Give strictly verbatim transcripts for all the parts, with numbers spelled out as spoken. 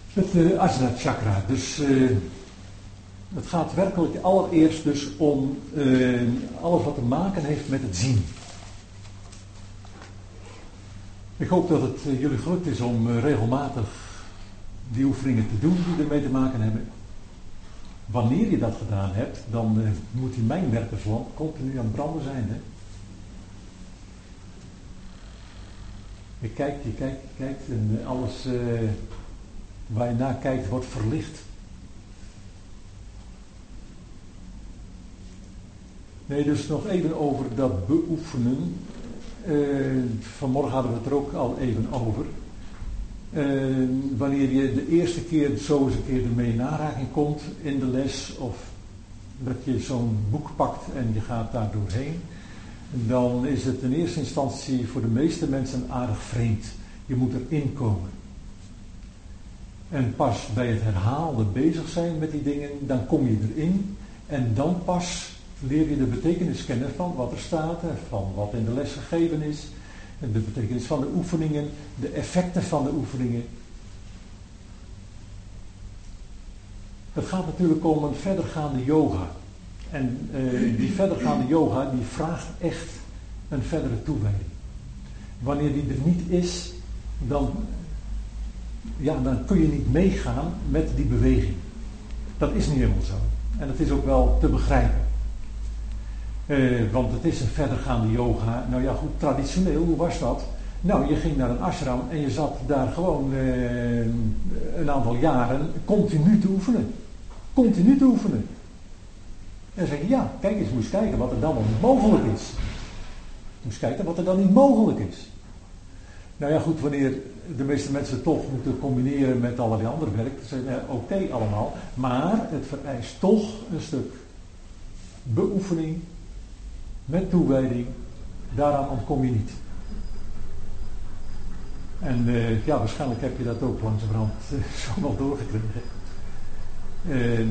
Het uh, Ajna chakra. Dus uh, het gaat werkelijk allereerst dus om uh, alles wat te maken heeft met het zien. Ik hoop dat het uh, jullie gelukt is om uh, regelmatig die oefeningen te doen die ermee te maken hebben. Wanneer je dat gedaan hebt, dan uh, moet die mijnwerkerslamp continu aan het branden zijn. Hè? Je kijkt, je kijkt, je kijkt en uh, alles uh, waar je naar kijkt wordt verlicht. Nee, dus nog even over dat beoefenen. Uh, vanmorgen hadden we het er ook al even over. Uh, wanneer je de eerste keer zo eens een keer ermee in aanraking komt in de les, of dat je zo'n boek pakt en je gaat daar doorheen, dan is het in eerste instantie voor de meeste mensen aardig vreemd. Je moet erin komen. En pas bij het herhalen bezig zijn met die dingen, dan kom je erin en dan pas leer je de betekenis kennen van wat er staat, van wat in de les gegeven is, de betekenis van de oefeningen, de effecten van de oefeningen. Het gaat natuurlijk om een verdergaande yoga. En uh, die verdergaande yoga die vraagt echt een verdere toewijding. Wanneer die er niet is, dan, ja, dan kun je niet meegaan met die beweging. Dat is niet helemaal zo. En dat is ook wel te begrijpen. Uh, want het is een verdergaande yoga. Nou ja, goed, traditioneel, hoe was dat? Nou, je ging naar een ashram en je zat daar gewoon uh, een aantal jaren continu te oefenen. Continu te oefenen. En dan zeg je, ja, kijk eens, moest kijken wat er dan wel niet mogelijk is. Moest kijken wat er dan niet mogelijk is. Nou ja, goed, wanneer de meeste mensen het toch moeten combineren met allerlei andere werk, dan zeggen we, oké okay, allemaal, maar het vereist toch een stuk beoefening met toewijding, daaraan ontkom je niet. En uh, ja, waarschijnlijk heb je dat ook langzamerhand uh, zo wel doorgekregen. Uh,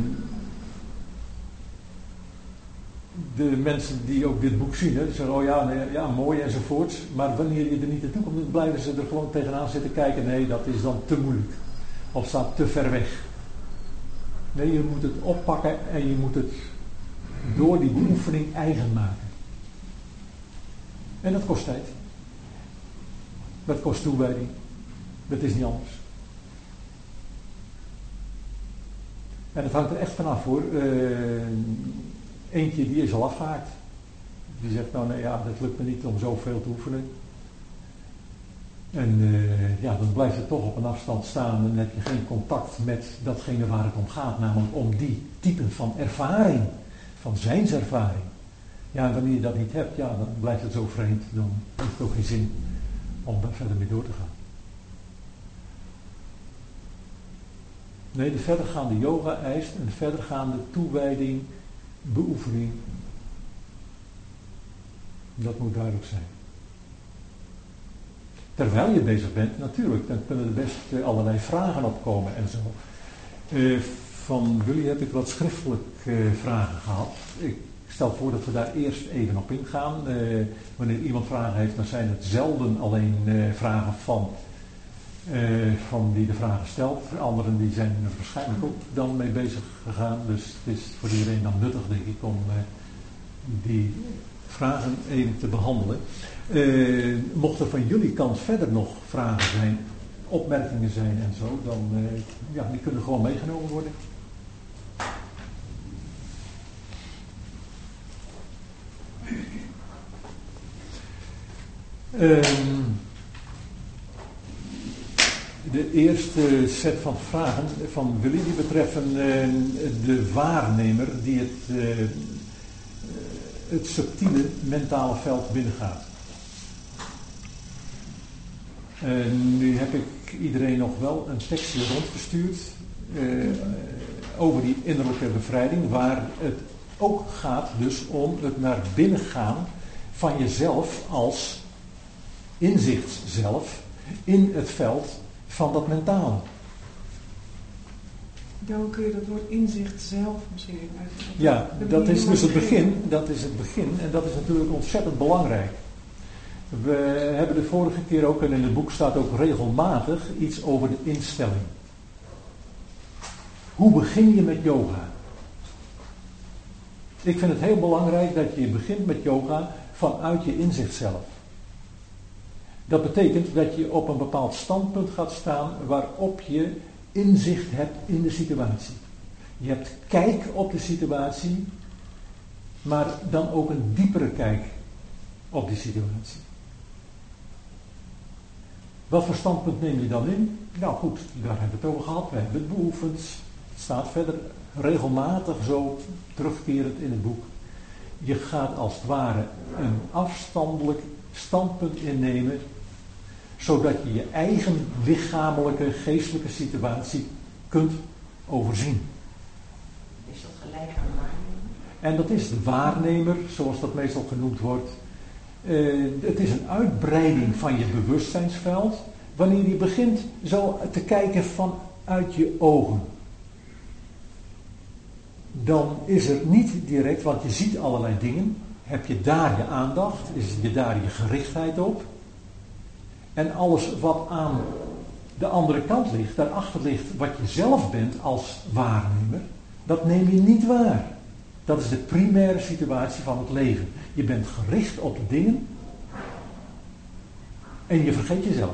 de mensen die ook dit boek zien, hè, die zeggen, oh ja, nee, ja, mooi enzovoorts, maar wanneer je er niet naartoe komt, dan blijven ze er gewoon tegenaan zitten kijken. Nee, dat is dan te moeilijk. Of staat te ver weg. Nee, je moet het oppakken en je moet het door die beoefening eigen maken. En dat kost tijd. Dat kost toewijding. Dat is niet anders. En het hangt er echt vanaf hoor. Uh, eentje die is al afgehaakt. Die zegt nou nee ja, dat lukt me niet om zoveel te oefenen. En uh, ja, dan blijft het toch op een afstand staan en dan heb je geen contact met datgene waar het om gaat. Namelijk om die typen van ervaring. Van zijnservaring. Ja, en wanneer je dat niet hebt, ja, dan blijft het zo vreemd. Dan heeft het ook geen zin om daar verder mee door te gaan. Nee, de verdergaande yoga eist een verdergaande toewijding, beoefening. Dat moet duidelijk zijn. Terwijl je bezig bent, natuurlijk, dan kunnen er best allerlei vragen opkomen en zo. Uh, van jullie heb ik wat schriftelijk uh, vragen gehad. Ik stel voor dat we daar eerst even op ingaan. Uh, wanneer iemand vragen heeft, dan zijn het zelden alleen uh, vragen van, uh, van die de vragen stelt. Anderen die zijn er waarschijnlijk ook dan mee bezig gegaan. Dus het is voor iedereen dan nuttig, denk ik, om uh, die vragen even te behandelen. Uh, mocht er van jullie kant verder nog vragen zijn, opmerkingen zijn en zo, dan uh, ja, die kunnen gewoon meegenomen worden. Um, de eerste set van vragen van Willy die betreffen uh, de waarnemer die het, uh, het subtiele mentale veld binnengaat. Uh, nu heb ik iedereen nog wel een tekstje rondgestuurd uh, over die innerlijke bevrijding, waar het ook gaat dus om het naar binnen gaan van jezelf als inzicht zelf in het veld van dat mentale. Dan kun je dat woord inzicht zelf misschien uitleggen. Ja, dat is dus het begin. Dat is het begin en dat is natuurlijk ontzettend belangrijk. We hebben de vorige keer ook, en in het boek staat ook regelmatig, iets over de instelling. Hoe begin je met yoga? Ik vind het heel belangrijk dat je begint met yoga vanuit je inzicht zelf. Dat betekent dat je op een bepaald standpunt gaat staan waarop je inzicht hebt in de situatie. Je hebt kijk op de situatie, maar dan ook een diepere kijk op die situatie. Wat voor standpunt neem je dan in? Nou goed, daar hebben we het over gehad. We hebben het beoefend. Het staat verder regelmatig zo terugkerend in het boek. Je gaat als het ware een afstandelijk standpunt innemen, zodat je je eigen lichamelijke, geestelijke situatie kunt overzien. Is dat gelijk aan waarnemen? En dat is de waarnemer, zoals dat meestal genoemd wordt. Uh, het is een uitbreiding van je bewustzijnsveld, wanneer je begint zo te kijken vanuit je ogen. Dan is er niet direct, want je ziet allerlei dingen, heb je daar je aandacht, is je daar je gerichtheid op. En alles wat aan de andere kant ligt, daarachter ligt wat je zelf bent als waarnemer, dat neem je niet waar. Dat is de primaire situatie van het leven. Je bent gericht op de dingen en je vergeet jezelf.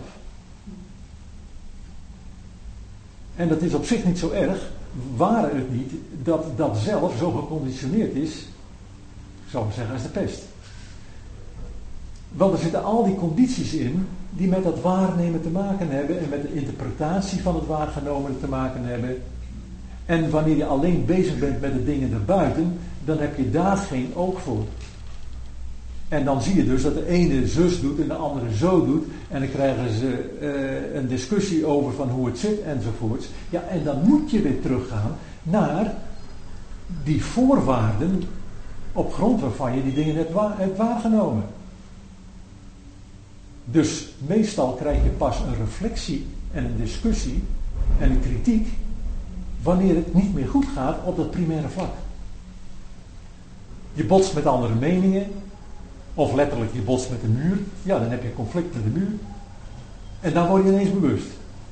En dat is op zich niet zo erg, ware het niet dat dat zelf zo geconditioneerd is, ik zou maar zeggen, als de pest. Want er zitten al die condities in die met dat waarnemen te maken hebben en met de interpretatie van het waargenomen te maken hebben. En wanneer je alleen bezig bent met de dingen erbuiten, dan heb je daar geen oog voor. En dan zie je dus dat de ene zus doet en de andere zo doet. En dan krijgen ze uh, een discussie over van hoe het zit enzovoorts. Ja, en dan moet je weer teruggaan naar die voorwaarden op grond waarvan je die dingen hebt, wa- hebt waargenomen. Dus meestal krijg je pas een reflectie en een discussie en een kritiek wanneer het niet meer goed gaat op dat primaire vlak. Je botst met andere meningen, of letterlijk je botst met de muur, ja, dan heb je conflict met de muur. En dan word je ineens bewust.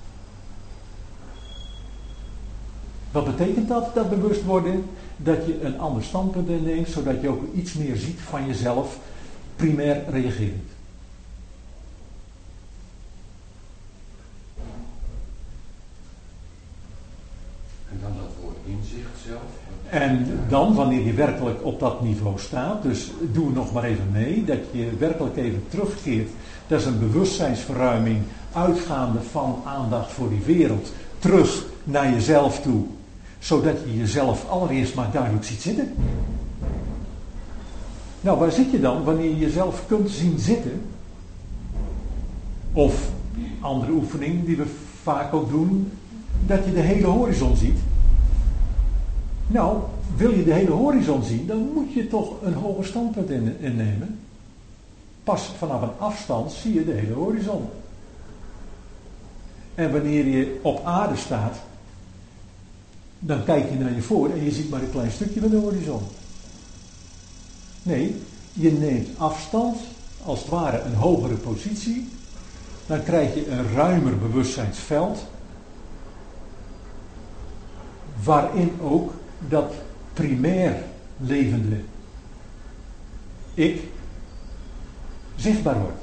Wat betekent dat, dat bewust worden? Dat je een ander standpunt inneemt, zodat je ook iets meer ziet van jezelf, primair reagerend. En dan dat woord inzicht zelf. En dan, wanneer je werkelijk op dat niveau staat, dus doe nog maar even mee, dat je werkelijk even terugkeert. Dat is een bewustzijnsverruiming, uitgaande van aandacht voor die wereld, terug naar jezelf toe. Zodat je jezelf allereerst maar duidelijk ziet zitten. Nou, waar zit je dan wanneer je jezelf kunt zien zitten? Of, andere oefening die we vaak ook doen, dat je de hele horizon ziet. Nou, wil je de hele horizon zien, dan moet je toch een hoger standpunt in, innemen. Pas vanaf een afstand zie je de hele horizon. En wanneer je op aarde staat, dan kijk je naar je voor en je ziet maar een klein stukje van de horizon. Nee, je neemt afstand, als het ware een hogere positie, dan krijg je een ruimer bewustzijnsveld, waarin ook dat primair levende ik zichtbaar wordt.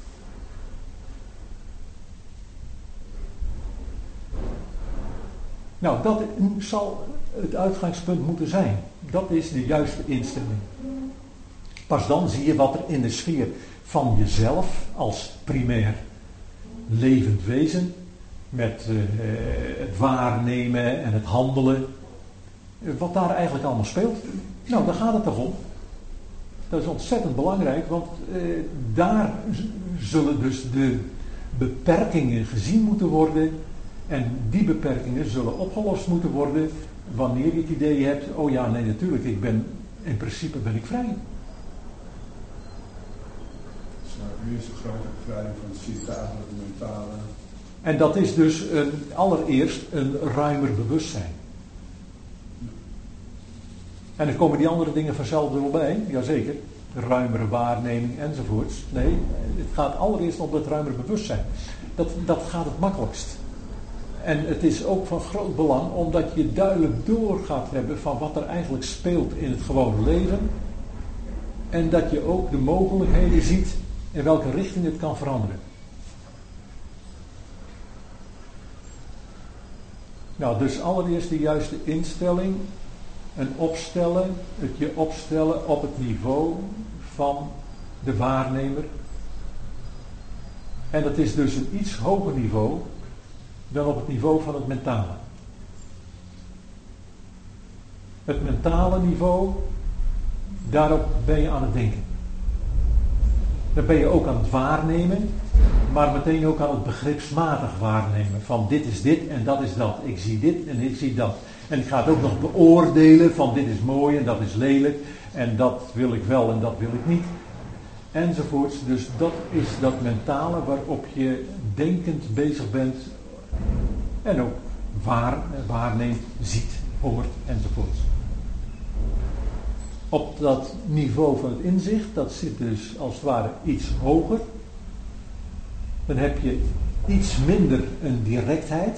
Nou, dat zal het uitgangspunt moeten zijn. Dat is de juiste instelling. Pas dan zie je wat er in de sfeer van jezelf als primair levend wezen, met uh, het waarnemen en het handelen, wat daar eigenlijk allemaal speelt. Nou, daar gaat het toch om. Dat is ontzettend belangrijk, want uh, daar z- zullen dus de beperkingen gezien moeten worden. En die beperkingen zullen opgelost moeten worden wanneer je het idee hebt, oh ja, nee, natuurlijk, ik ben, in principe ben ik vrij. Dus nou, nu is de grote bevrijding van het zintuigelijke, het mentale. En dat is dus een, allereerst een ruimer bewustzijn. En dan komen die andere dingen vanzelf er wel bij, jazeker. Ruimere waarneming enzovoorts. Nee, het gaat allereerst om dat ruimere bewustzijn. Dat, dat gaat het makkelijkst. En het is ook van groot belang omdat je duidelijk door gaat hebben van wat er eigenlijk speelt in het gewone leven. En dat je ook de mogelijkheden ziet in welke richting het kan veranderen. Nou, dus allereerst de juiste instelling. Een opstellen, het je opstellen op het niveau van de waarnemer. En dat is dus een iets hoger niveau dan op het niveau van het mentale. Het mentale niveau, daarop ben je aan het denken. Dan ben je ook aan het waarnemen, maar meteen ook aan het begripsmatig waarnemen. Van dit is dit en dat is dat. Ik zie dit en ik zie dat. En ik ga het ook nog beoordelen van dit is mooi en dat is lelijk. En dat wil ik wel en dat wil ik niet. Enzovoorts. Dus dat is dat mentale waarop je denkend bezig bent. En ook waar, waarneemt, ziet, hoort enzovoorts. Op dat niveau van het inzicht, dat zit dus als het ware iets hoger. Dan heb je iets minder een directheid.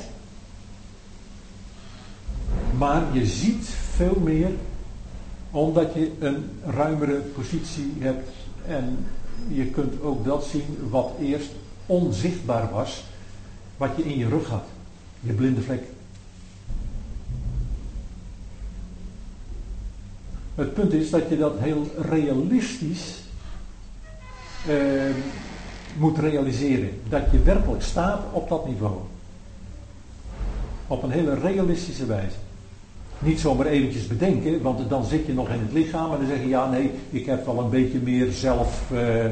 Maar je ziet veel meer omdat je een ruimere positie hebt. En je kunt ook dat zien wat eerst onzichtbaar was. Wat je in je rug had. Je blinde vlek. Het punt is dat je dat heel realistisch eh, moet realiseren. Dat je werkelijk staat op dat niveau. Op een hele realistische wijze. Niet zomaar eventjes bedenken, want dan zit je nog in het lichaam en dan zeg je ja nee, ik heb wel een beetje meer zelf, uh,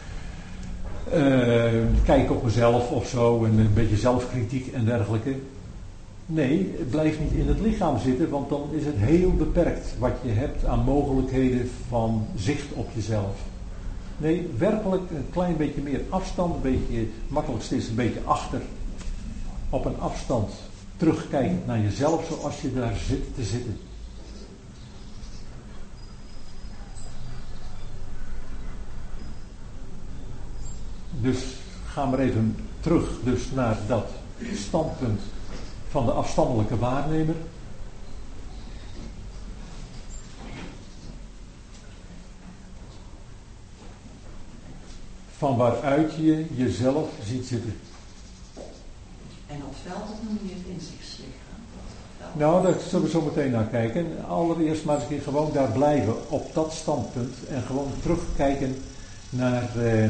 uh, kijk op mezelf of zo en een beetje zelfkritiek en dergelijke. Nee, blijf niet in het lichaam zitten, want dan is het heel beperkt wat je hebt aan mogelijkheden van zicht op jezelf. Nee, werkelijk een klein beetje meer afstand, een beetje, het makkelijkste is een beetje achter, op een afstand terugkijkend naar jezelf zoals je daar zit te zitten. Dus gaan we even terug dus naar dat standpunt van de afstandelijke waarnemer. Van waaruit je jezelf ziet zitten. En dat veld, dat noem je het inzichtslichaam. Nou, daar zullen we zo meteen naar kijken. Allereerst maar eens een keer gewoon daar blijven op dat standpunt en gewoon terugkijken naar eh,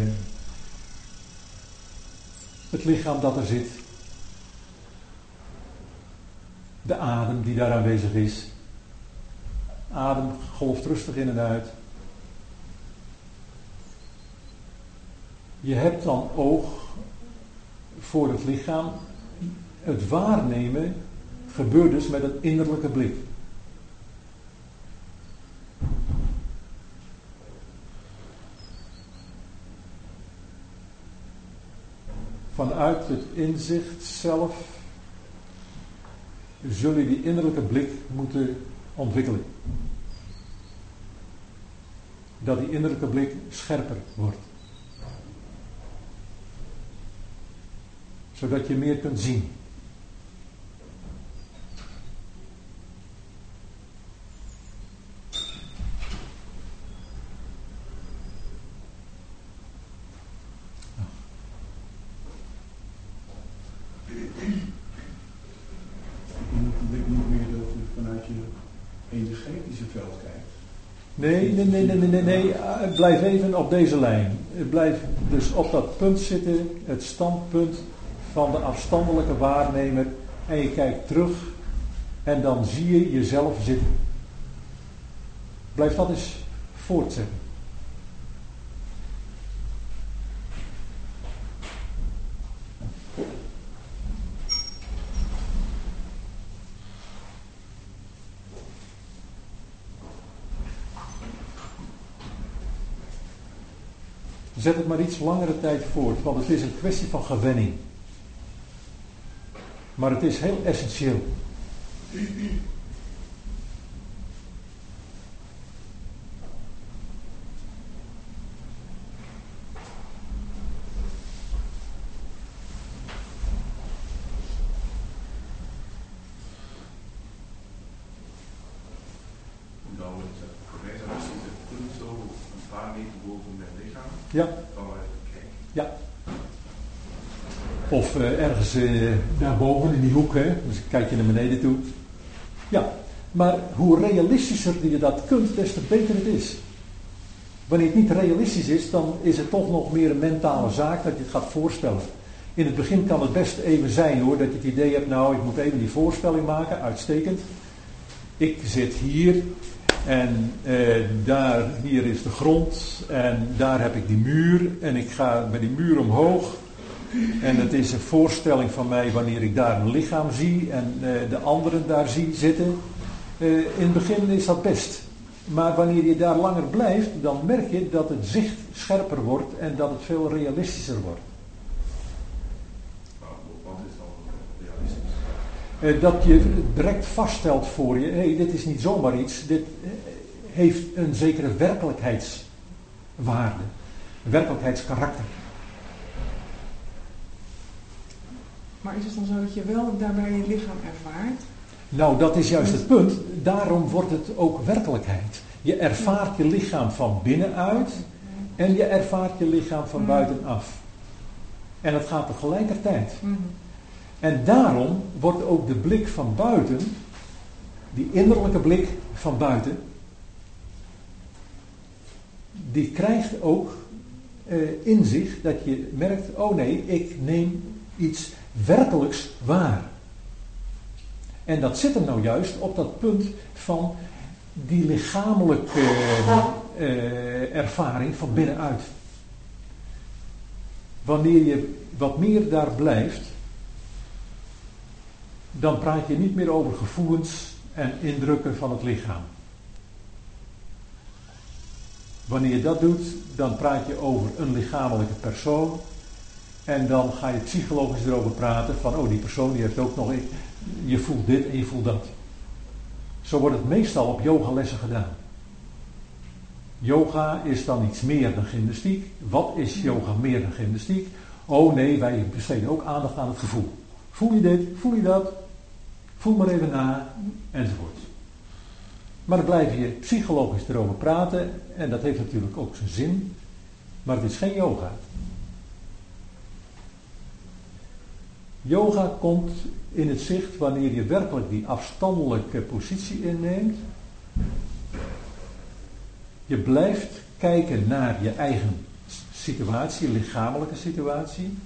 het lichaam dat er zit. De adem die daar aanwezig is. Adem golft rustig in en uit. Je hebt dan oog voor het lichaam. Het waarnemen gebeurt dus met een innerlijke blik. Vanuit het inzicht zelf zul je die innerlijke blik moeten ontwikkelen. Dat die innerlijke blik scherper wordt. Zodat je meer kunt zien. Nee, nee, nee, nee, nee, nee, blijf even op deze lijn. Blijf dus op dat punt zitten, het standpunt van de afstandelijke waarnemer. En je kijkt terug en dan zie je jezelf zitten. Blijf dat eens voortzetten. Zet het maar iets langere tijd voort, want het is een kwestie van gewenning. Maar het is heel essentieel. Ja. Ja. Of uh, ergens uh, daarboven in die hoek, hè? Dus kijk je naar beneden toe. Ja, maar hoe realistischer je dat kunt, des te beter het is. Wanneer het niet realistisch is, dan is het toch nog meer een mentale zaak dat je het gaat voorstellen. In het begin kan het best even zijn hoor, dat je het idee hebt, nou ik moet even die voorstelling maken, uitstekend. Ik zit hier en uh, daar, hier is de grond en daar heb ik die muur en ik ga bij die muur omhoog. En het is een voorstelling van mij wanneer ik daar een lichaam zie en uh, de anderen daar zie zitten. Uh, in het begin is dat best. Maar wanneer je daar langer blijft, dan merk je dat het zicht scherper wordt en dat het veel realistischer wordt. Wat is dan realistisch? Uh, dat je direct vaststelt voor je, hé, hey, dit is niet zomaar iets, dit uh, heeft een zekere werkelijkheidswaarde, een werkelijkheidskarakter. Maar is het dan zo dat je wel daarbij je lichaam ervaart? Nou, dat is juist het punt. Daarom wordt het ook werkelijkheid. Je ervaart je lichaam van binnenuit en je ervaart je lichaam van buitenaf. En dat gaat tegelijkertijd. En daarom wordt ook de blik van buiten, die innerlijke blik van buiten, die krijgt ook uh, in zich dat je merkt, oh nee, ik neem iets werkelijks waar. En dat zit er nou juist op dat punt van die lichamelijke uh, uh, ervaring van binnenuit. Wanneer je wat meer daar blijft, dan praat je niet meer over gevoelens en indrukken van het lichaam. Wanneer je dat doet, dan praat je over een lichamelijke persoon. En dan ga je psychologisch erover praten van, oh die persoon die heeft ook nog, je voelt dit en je voelt dat. Zo wordt het meestal op yogalessen gedaan. Yoga is dan iets meer dan gymnastiek. Wat is yoga meer dan gymnastiek? Oh nee, wij besteden ook aandacht aan het gevoel. Voel je dit? Voel je dat? Voel maar even na, enzovoort. Maar dan blijf je psychologisch erover praten en dat heeft natuurlijk ook zijn zin, maar het is geen yoga. Yoga komt in het zicht wanneer je werkelijk die afstandelijke positie inneemt. Je blijft kijken naar je eigen situatie, lichamelijke situatie.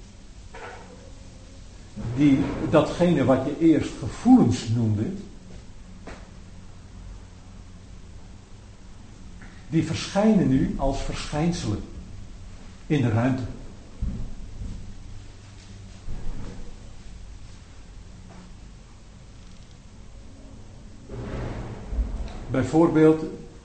Die, datgene wat je eerst gevoelens noemde, die verschijnen nu als verschijnselen in de ruimte. Bijvoorbeeld,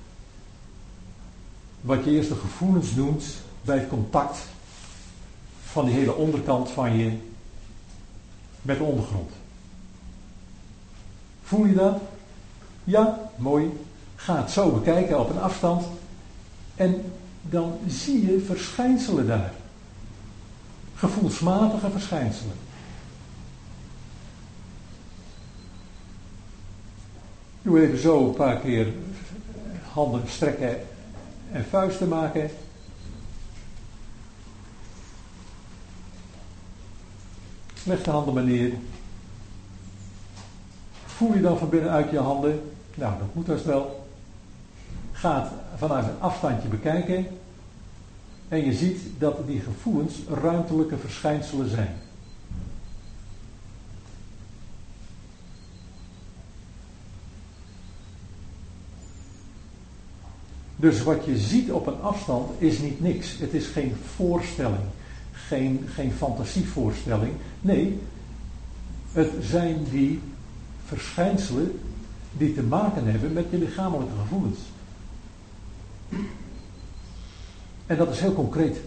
wat je eerst de gevoelens noemt bij het contact van die hele onderkant van je met de ondergrond. Voel je dat? Ja, mooi. Ga het zo bekijken op een afstand en dan zie je verschijnselen daar. Gevoelsmatige verschijnselen. Doe even zo een paar keer handen strekken en vuisten maken. Leg de handen maar neer. Voel je dan van binnenuit je handen? Nou, dat moet dus wel. Ga het vanuit een afstandje bekijken. En je ziet dat die gevoelens ruimtelijke verschijnselen zijn. Dus wat je ziet op een afstand is niet niks. Het is geen voorstelling. Geen, geen fantasievoorstelling. Nee, het zijn die verschijnselen die te maken hebben met je lichamelijke gevoelens. En dat is heel concreet.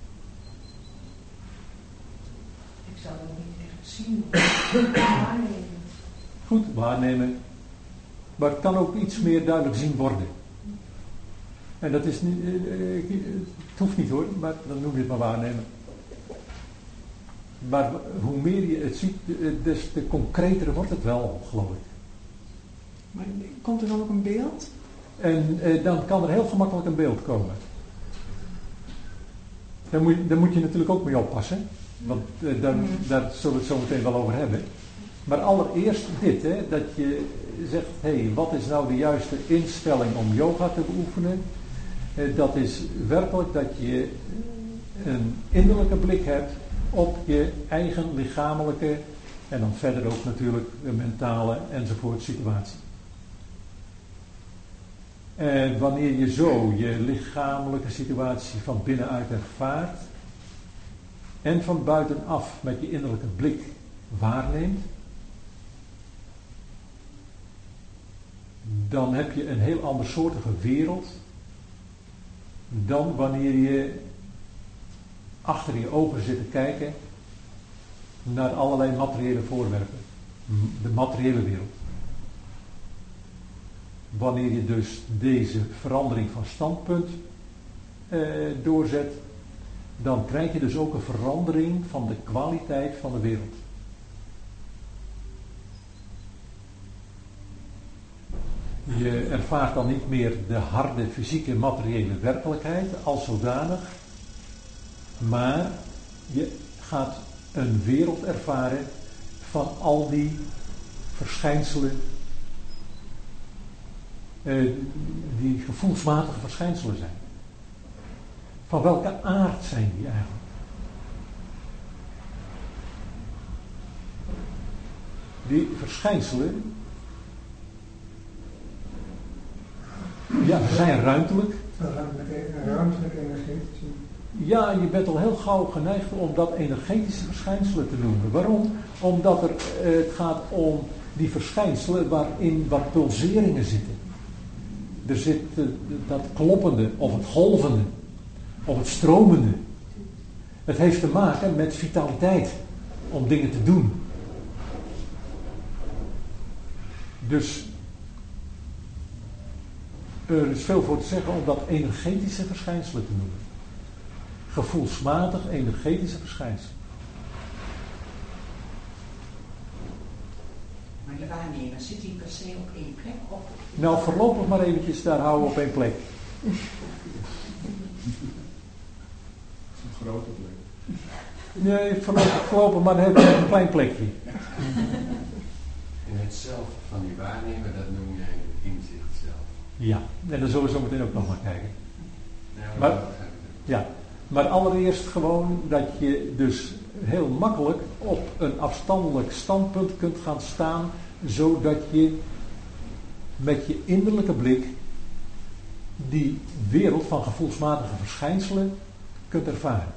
Ik zou dat niet echt zien. Waarnemen. Goed, waarnemen. Maar het kan ook iets meer duidelijk zien worden. En dat is niet, het hoeft niet hoor, maar dan noem je het maar waarnemen. Maar hoe meer je het ziet, des te concreter wordt het wel, geloof ik. Maar komt er dan ook een beeld? En eh, dan kan er heel gemakkelijk een beeld komen. Daar moet, daar moet je natuurlijk ook mee oppassen. Want uh, daar, daar zullen we het zo meteen wel over hebben. Maar allereerst dit, hè, dat je zegt, hé, hey, wat is nou de juiste instelling om yoga te beoefenen? Uh, dat is werkelijk dat je een innerlijke blik hebt op je eigen lichamelijke en dan verder ook natuurlijk de mentale enzovoort situatie. En wanneer je zo je lichamelijke situatie van binnenuit ervaart en van buitenaf met je innerlijke blik waarneemt, dan heb je een heel andersoortige wereld dan wanneer je achter je ogen zit te kijken naar allerlei materiële voorwerpen. De materiële wereld. Wanneer je dus deze verandering van standpunt eh, doorzet, dan krijg je dus ook een verandering van de kwaliteit van de wereld. Je ervaart dan niet meer de harde fysieke materiële werkelijkheid als zodanig, maar je gaat een wereld ervaren van al die verschijnselen, eh, die gevoelsmatige verschijnselen zijn. Van welke aard zijn die eigenlijk? Die verschijnselen, ja, zijn ruimtelijk. Ruimtelijk, ruimtelijk energetisch. Ja, je bent al heel gauw geneigd om dat energetische verschijnselen te noemen. Waarom? Omdat er, eh, het gaat om die verschijnselen waarin wat pulseringen zitten. Er zit uh, dat kloppende, of het golvende, of het stromende. Het heeft te maken met vitaliteit, om dingen te doen. Dus er is veel voor te zeggen om dat energetische verschijnselen te noemen. Gevoelsmatig energetische verschijnselen. Maar de waarnemer, zit hij per se op één plek? Of... Nou, voorlopig maar eventjes daar houden op één plek. Het is een grote plek. Nee, voorlopig, voorlopig maar dan hebben we een klein plekje. En het zelf van die waarnemer, dat noem jij het inzicht zelf. Ja, en daar zullen we zo meteen ook nog naar kijken. Ja, Maar- dat begrijp ik. Ja, maar allereerst gewoon dat je dus heel makkelijk op een afstandelijk standpunt kunt gaan staan, zodat je met je innerlijke blik die wereld van gevoelsmatige verschijnselen kunt ervaren.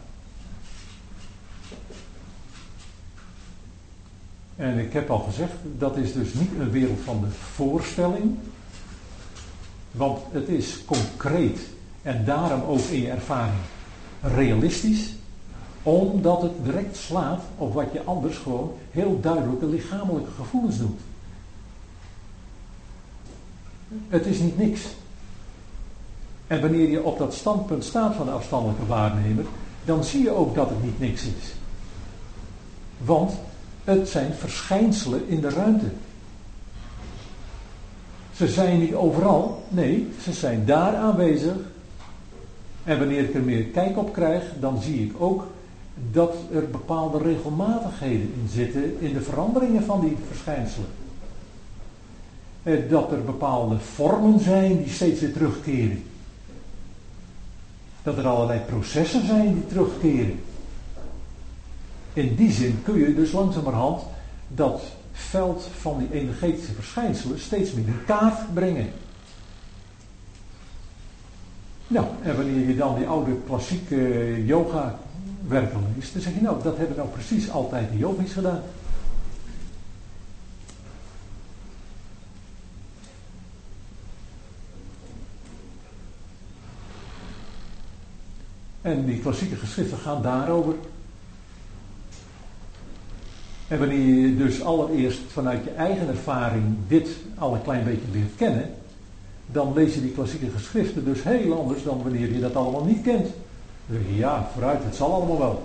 En ik heb al gezegd, dat is dus niet een wereld van de voorstelling, want het is concreet en daarom ook in je ervaring realistisch, omdat het direct slaat op wat je anders gewoon heel duidelijke lichamelijke gevoelens doet. Het is niet niks. En wanneer je op dat standpunt staat van de afstandelijke waarnemer, dan zie je ook dat het niet niks is. Want het zijn verschijnselen in de ruimte. Ze zijn niet overal, nee, ze zijn daar aanwezig. En wanneer ik er meer kijk op krijg, dan zie ik ook dat er bepaalde regelmatigheden in zitten in de veranderingen van die verschijnselen. Dat er bepaalde vormen zijn die steeds weer terugkeren. Dat er allerlei processen zijn die terugkeren. In die zin kun je dus langzamerhand dat veld van die energetische verschijnselen steeds meer in kaart brengen. Nou, en wanneer je dan die oude klassieke yoga werken leest, dan zeg je nou, dat hebben nou precies altijd de yogis gedaan. En die klassieke geschriften gaan daarover. En wanneer je dus allereerst vanuit je eigen ervaring dit al een klein beetje leert kennen, dan lees je die klassieke geschriften dus heel anders dan wanneer je dat allemaal niet kent. Dan zeg je, ja, vooruit, het zal allemaal wel.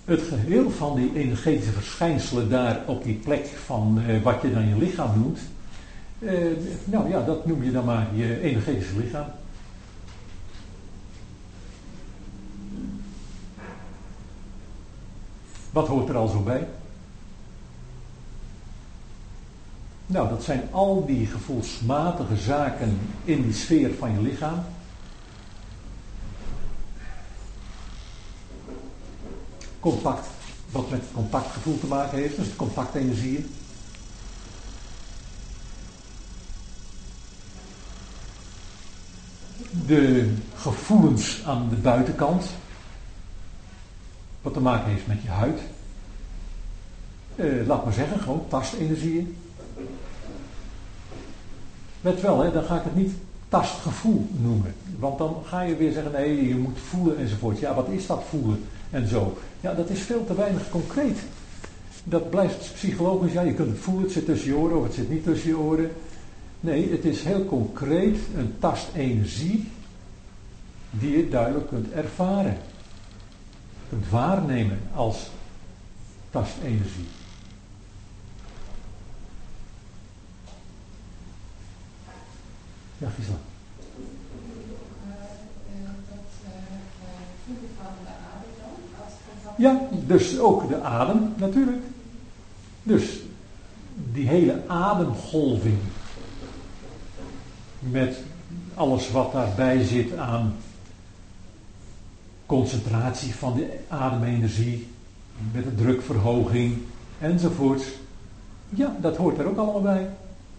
het geheel van die energetische verschijnselen daar op die plek van uh, wat je dan je lichaam noemt, uh, nou ja, dat noem je dan maar je energetische lichaam. Wat hoort er al zo bij? Nou, dat zijn al die gevoelsmatige zaken in die sfeer van je lichaam. Contact, wat met contactgevoel te maken heeft, dus het contactenergieën. De gevoelens aan de buitenkant, wat te maken heeft met je huid. Uh, laat maar zeggen, gewoon tastenergieën. Let wel, hè, dan ga ik het niet tastgevoel noemen. Want dan ga je weer zeggen, nee, je moet voelen enzovoort. Ja, wat is dat voelen en zo? Ja, dat is veel te weinig concreet. Dat blijft psychologisch, ja, je kunt het voelen, het zit tussen je oren of het zit niet tussen je oren. Nee, het is heel concreet een tastenergie die je duidelijk kunt ervaren. Kunt waarnemen als tastenergie. Ja, Gisela. Ja, dus ook de adem natuurlijk. Dus die hele ademgolving met alles wat daarbij zit aan concentratie van de ademenergie, met de drukverhoging enzovoorts. Ja, dat hoort er ook allemaal bij.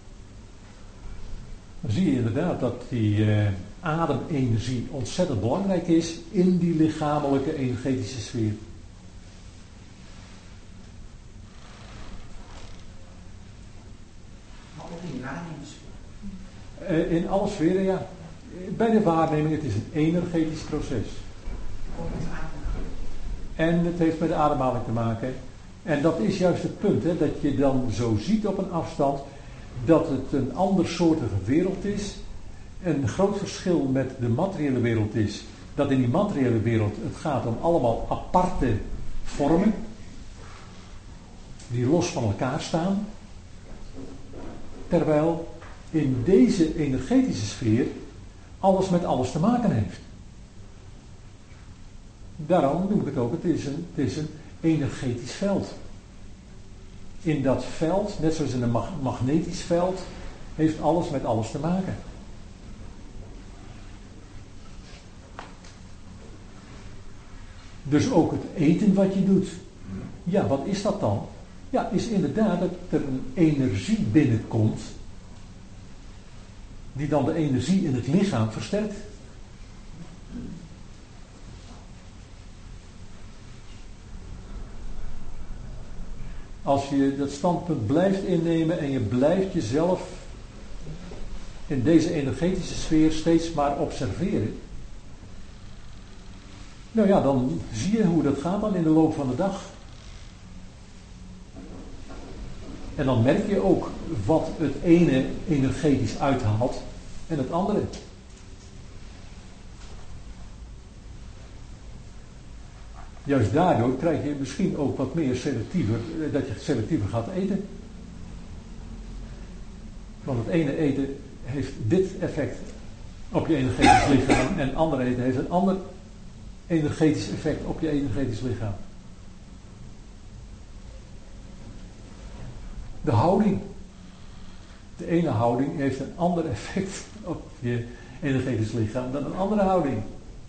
Dan zie je inderdaad dat die uh, ademenergie ontzettend belangrijk is in die lichamelijke energetische sfeer. Maar ook in waarnemingssfeer? Uh, in alle sferen, ja. Bij de waarneming, het is een energetisch proces. Ook met ademhaling. En het heeft met de ademhaling te maken. En dat is juist het punt, hè, dat je dan zo ziet op een afstand dat het een andersoortige wereld is. Een groot verschil met de materiële wereld is dat in die materiële wereld het gaat om allemaal aparte vormen die los van elkaar staan. Terwijl in deze energetische sfeer alles met alles te maken heeft. Daarom noem ik het ook, het is een, het is een energetisch veld. In dat veld, net zoals in een mag- magnetisch veld, heeft alles met alles te maken. Dus ook het eten wat je doet. Ja, wat is dat dan? Ja, is inderdaad dat er een energie binnenkomt die dan de energie in het lichaam versterkt. Als je dat standpunt blijft innemen en je blijft jezelf in deze energetische sfeer steeds maar observeren. Nou ja, dan zie je hoe dat gaat dan in de loop van de dag. En dan merk je ook wat het ene energetisch uithaalt en het andere. Juist daardoor krijg je misschien ook wat meer selectiever, dat je selectiever gaat eten. Want het ene eten heeft dit effect op je energetisch lichaam en het andere eten heeft een ander energetisch effect op je energetisch lichaam. De houding. De ene houding heeft een ander effect op je energetisch lichaam dan een andere houding.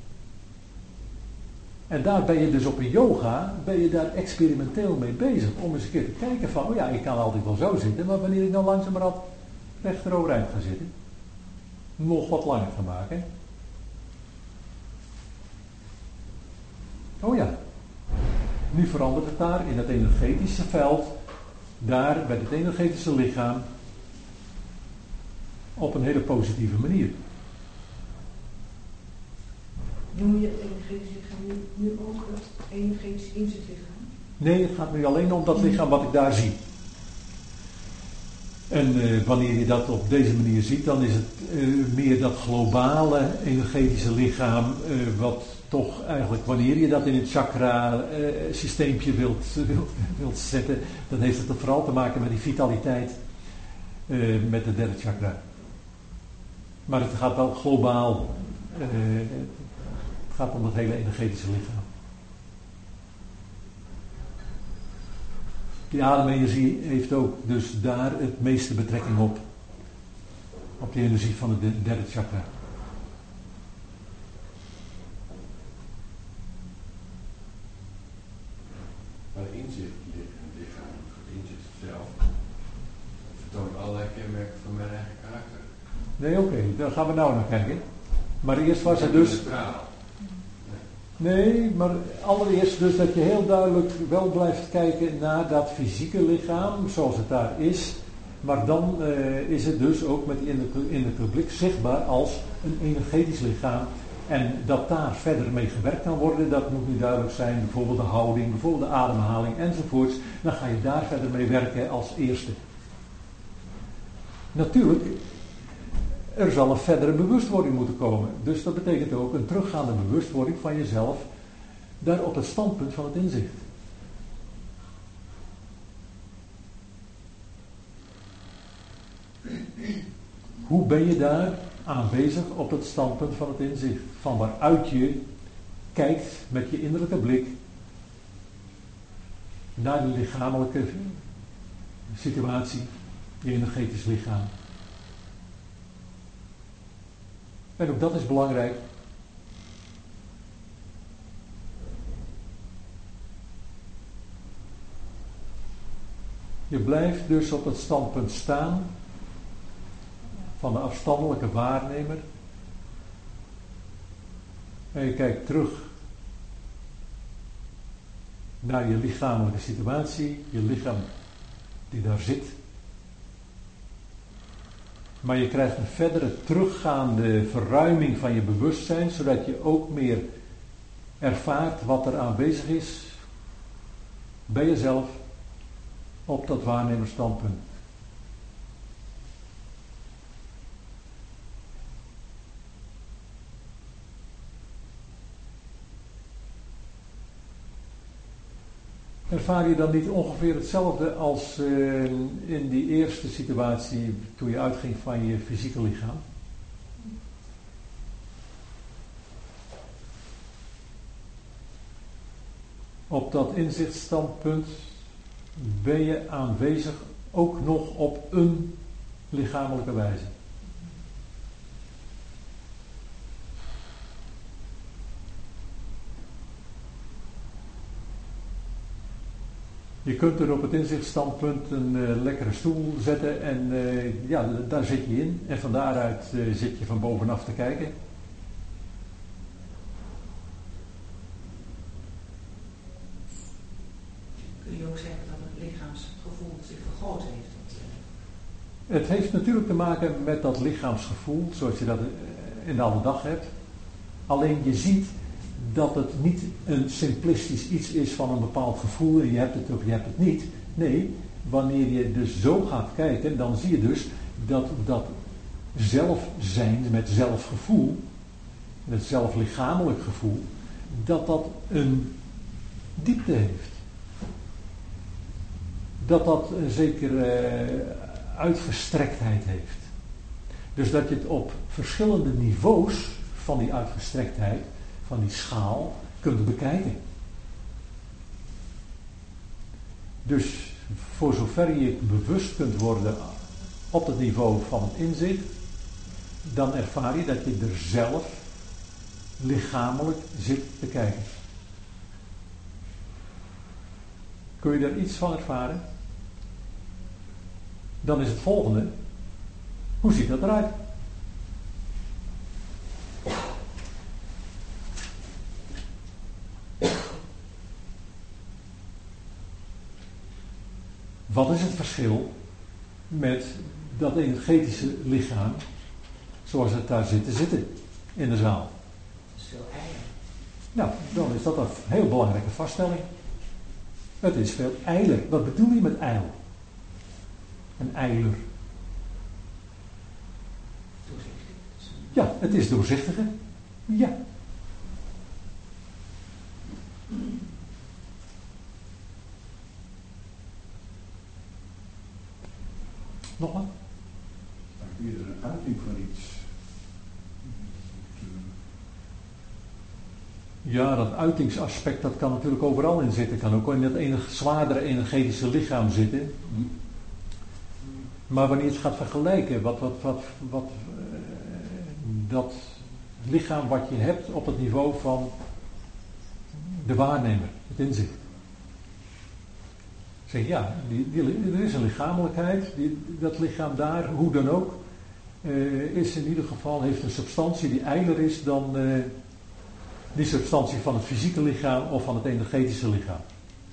En daar ben je dus op een yoga, ben je daar experimenteel mee bezig. Om eens een keer te kijken van, oh ja, ik kan altijd wel zo zitten. Maar wanneer ik nou langzamerhand recht overeind ga zitten. Nog wat langer ga maken. Oh ja. Nu verandert het daar in het energetische veld. Daar bij het energetische lichaam. Op een hele positieve manier. Noem je het energetisch lichaam nu, nu ook het energetisch inzichtlichaam? Nee, het gaat nu alleen om dat lichaam wat ik daar zie. En uh, wanneer je dat op deze manier ziet, dan is het uh, meer dat globale energetische lichaam, uh, wat toch eigenlijk, wanneer je dat in het chakra-systeempje uh, wilt, wilt, wilt zetten, dan heeft het vooral te maken met die vitaliteit uh, met de derde chakra. Maar het gaat wel globaal, uh, het gaat om het hele energetische lichaam. Die ademenergie heeft ook dus daar het meeste betrekking op. Op de energie van het derde chakra. Maar inzicht ligt in het lichaam, het inzicht zelf, vertoont allerlei kenmerken van mijn eigen karakter. Nee, oké, okay, daar gaan we nou naar kijken. Maar eerst was het dus... Nee, maar allereerst dus dat je heel duidelijk wel blijft kijken naar dat fysieke lichaam, zoals het daar is. Maar dan uh, is het dus ook met die innerlijke blik zichtbaar als een energetisch lichaam. En dat daar verder mee gewerkt kan worden, dat moet nu duidelijk zijn. Bijvoorbeeld de houding, bijvoorbeeld de ademhaling enzovoorts. Dan ga je daar verder mee werken als eerste. Natuurlijk, er zal een verdere bewustwording moeten komen. Dus dat betekent ook een teruggaande bewustwording van jezelf daar op het standpunt van het inzicht. Hoe ben je daar aanwezig op het standpunt van het inzicht? Van waaruit je kijkt met je innerlijke blik naar de lichamelijke situatie, je energetisch lichaam. En ook dat is belangrijk. Je blijft dus op het standpunt staan van de afstandelijke waarnemer. En je kijkt terug naar je lichamelijke situatie, je lichaam die daar zit. Maar je krijgt een verdere teruggaande verruiming van je bewustzijn, zodat je ook meer ervaart wat er aanwezig is bij jezelf op dat waarnemersstandpunt. Ervaar je dan niet ongeveer hetzelfde als uh, in die eerste situatie toen je uitging van je fysieke lichaam? Op dat inzichtstandpunt ben je aanwezig ook nog op een lichamelijke wijze. Je kunt er op het inzichtstandpunt een uh, lekkere stoel zetten en uh, ja, daar zit je in. En van daaruit uh, zit je van bovenaf te kijken. Kun je ook zeggen dat het lichaamsgevoel zich vergroot heeft? Dat, uh... Het heeft natuurlijk te maken met dat lichaamsgevoel, zoals je dat in de alle dag hebt. Alleen je ziet dat het niet een simplistisch iets is van een bepaald gevoel en je hebt het of je hebt het niet. Nee, wanneer je dus zo gaat kijken, dan zie je dus dat dat zelfzijn met zelfgevoel, het zelflichamelijk gevoel, dat dat een diepte heeft. Dat dat een zekere uitgestrektheid heeft. Dus dat je het op verschillende niveaus van die uitgestrektheid, van die schaal, kunt bekijken. Dus voor zover je bewust kunt worden op het niveau van het inzicht, dan ervaar je dat je er zelf lichamelijk zit te kijken. Kun je daar iets van ervaren? Dan is het volgende. Hoe ziet dat eruit? Wat is het verschil met dat energetische lichaam zoals het daar zit te zitten in de zaal? Het is veel eiler. Nou, dan is dat een heel belangrijke vaststelling. Het is veel eiler. Wat bedoel je met eil? Een eiler. Ja, het is doorzichtiger. Ja. Nog wat? Eerder een uiting van iets. Ja, dat uitingsaspect, dat kan natuurlijk overal in zitten. Kan ook in dat enig zwaardere energetische lichaam zitten. Maar wanneer je het gaat vergelijken, wat, wat, wat, wat uh, dat lichaam wat je hebt op het niveau van de waarnemer, het inzicht. Zeg ja, die, die, er is een lichamelijkheid, die, dat lichaam daar, hoe dan ook, uh, is in ieder geval, heeft een substantie die ijler is dan uh, die substantie van het fysieke lichaam of van het energetische lichaam.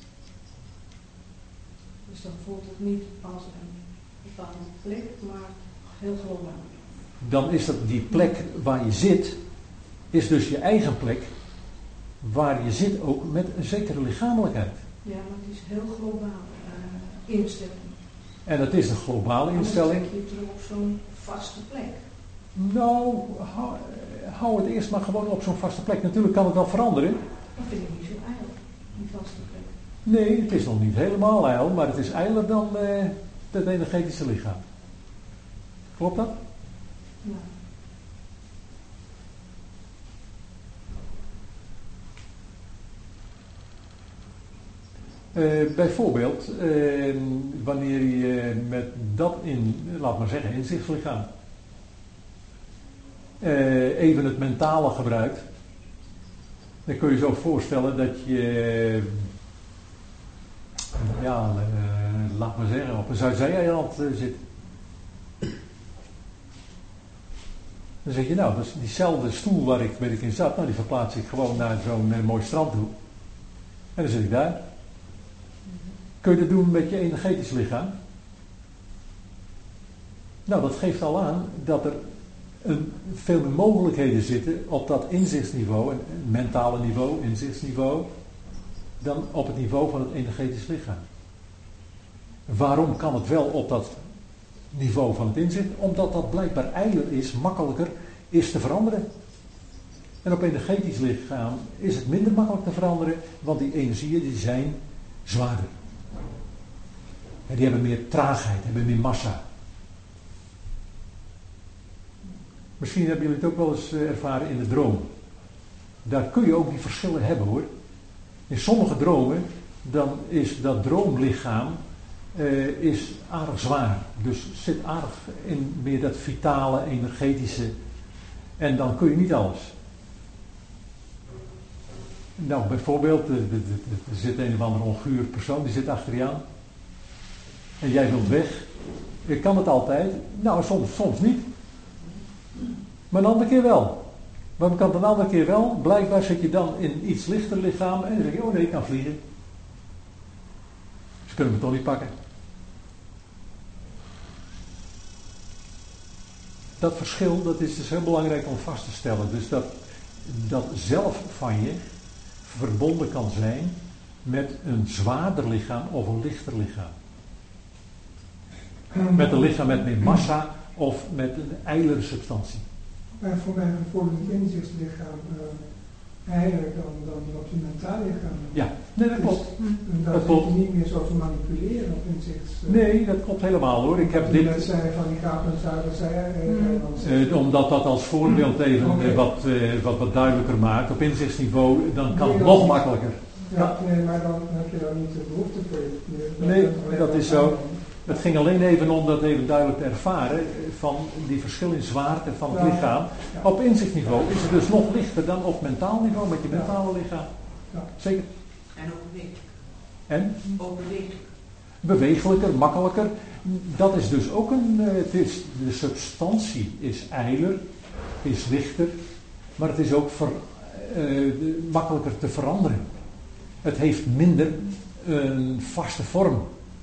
Dus dan voelt het niet als een bepaalde plek, maar heel globaal. Dan is dat die plek waar je zit, is dus je eigen plek, waar je zit ook met een zekere lichamelijkheid. Ja, maar het is heel globaal uh, instelling. En het is een globale instelling. Dan zit je er op zo'n vaste plek. Nou, hou, hou het eerst maar gewoon op zo'n vaste plek. Natuurlijk kan het wel veranderen. Dat vind ik niet zo ijl, die vaste plek. Nee, het is nog niet helemaal ijl, maar het is ijler dan uh, het energetische lichaam. Klopt dat? Ja. Uh, bijvoorbeeld, uh, wanneer je met dat in, laat maar zeggen, inzichtslichaam, uh, even het mentale gebruikt, dan kun je je zo voorstellen dat je, uh, ja, uh, laat maar zeggen, op een Zuidzee-eiland uh, zit. Dan zeg je, nou, dat is diezelfde stoel waar ik, waar ik in zat, nou die verplaats ik gewoon naar zo'n uh, mooi strand toe. En dan zit ik daar. Kun je dat doen met je energetisch lichaam? Nou, dat geeft al aan dat er een, veel meer mogelijkheden zitten op dat inzichtsniveau, een, een mentale niveau, inzichtsniveau, dan op het niveau van het energetisch lichaam. Waarom kan het wel op dat niveau van het inzicht? Omdat dat blijkbaar ijler is, makkelijker is te veranderen. En op energetisch lichaam is het minder makkelijk te veranderen, want die energieën die zijn zwaarder. En die hebben meer traagheid, hebben meer massa. Misschien hebben jullie het ook wel eens ervaren in de droom. Daar kun je ook die verschillen hebben hoor. In sommige dromen, dan is dat droomlichaam uh, is aardig zwaar. Dus zit aardig in meer dat vitale, energetische. En dan kun je niet alles. Nou, bijvoorbeeld, er zit een of andere onguur persoon, die zit achter je aan. En jij wilt weg. Je kan het altijd. Nou, soms, soms niet. Maar een andere keer wel. Waarom kan het een andere keer wel? Blijkbaar zit je dan in een iets lichter lichaam en dan zeg je, oh nee, ik kan vliegen. Ze kunnen me toch niet pakken. Dat verschil, dat is dus heel belangrijk om vast te stellen. Dus dat, dat zelf van je verbonden kan zijn met een zwaarder lichaam of een lichter lichaam. Met een lichaam met meer massa of met een ijlere substantie. Maar voor mijn gevoel is het inzichtslichaam uh, heiler dan, dan wat je mentaal lichaam hebt. Ja, nee, dat klopt. Dus, daar dat zit je klopt. niet meer zo te manipuleren op inzichts. Uh, Nee, dat klopt helemaal hoor. Ik heb die dit, net zei van die gaat naar Zuiderzij. uh, omdat dat als voorbeeld even Okay. uh, wat, uh, wat, wat duidelijker maakt. Op inzichtsniveau, dan kan het Nee, nog dat- makkelijker. Ja, nee, maar dan heb je dan niet de behoefte voor je. je Nee, je- dat is zo. Het ging alleen even om dat even duidelijk te ervaren van die verschil in zwaarte van het Ja. lichaam. Ja. Op inzichtniveau is het dus nog lichter dan op mentaal niveau met je mentale lichaam. Ja. Zeker. En ook bewegelijk. En Ook bewegelijk. bewegelijker, makkelijker. Dat is dus ook een, uh, het is, de substantie is ijler, is lichter, maar het is ook ver, uh, makkelijker te veranderen. Het heeft minder een vaste vorm.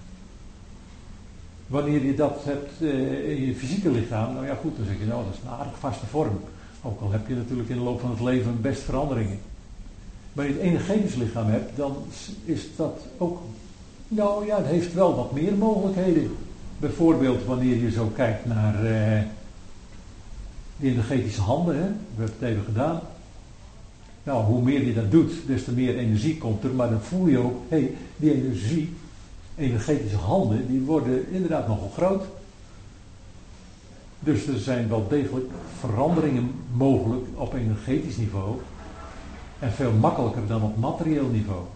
Wanneer je dat hebt uh, in je fysieke lichaam, nou ja goed, dan zeg je nou dat is een aardig vaste vorm. Ook al heb je natuurlijk in de loop van het leven best veranderingen. Maar je het energetisch lichaam hebt, dan is dat ook, nou ja, het heeft wel wat meer mogelijkheden. Bijvoorbeeld wanneer je zo kijkt naar, uh, die energetische handen, hè? We hebben het even gedaan. Nou, hoe meer je dat doet, des te meer energie komt er, maar dan voel je ook, hé, hey, die energie, energetische handen, die worden inderdaad nogal groot. Dus er zijn wel degelijk veranderingen mogelijk op energetisch niveau en veel makkelijker dan op materieel niveau.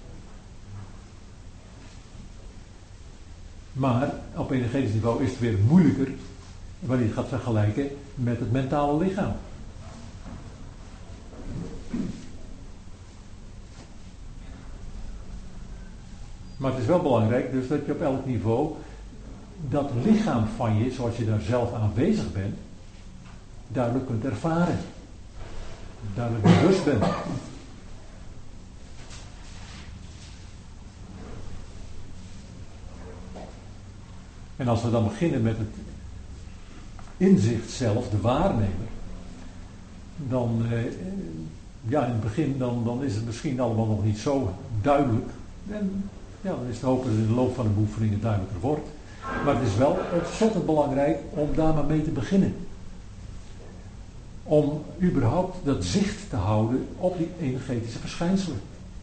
Maar op energetisch niveau is het weer moeilijker wanneer je het gaat vergelijken met het mentale lichaam. Maar het is wel belangrijk dus dat je op elk niveau dat lichaam van je, zoals je daar zelf aanwezig bent, duidelijk kunt ervaren. Duidelijk bewust bent. En als we dan beginnen met het inzicht zelf, de waarnemer, dan, eh, ja, in het begin dan, dan is het misschien allemaal nog niet zo duidelijk. En ja, dan is het hopen dat het in de loop van de oefeningen duidelijker wordt. Maar het is wel ontzettend belangrijk om daar maar mee te beginnen. Om überhaupt dat zicht te houden op die energetische verschijnselen.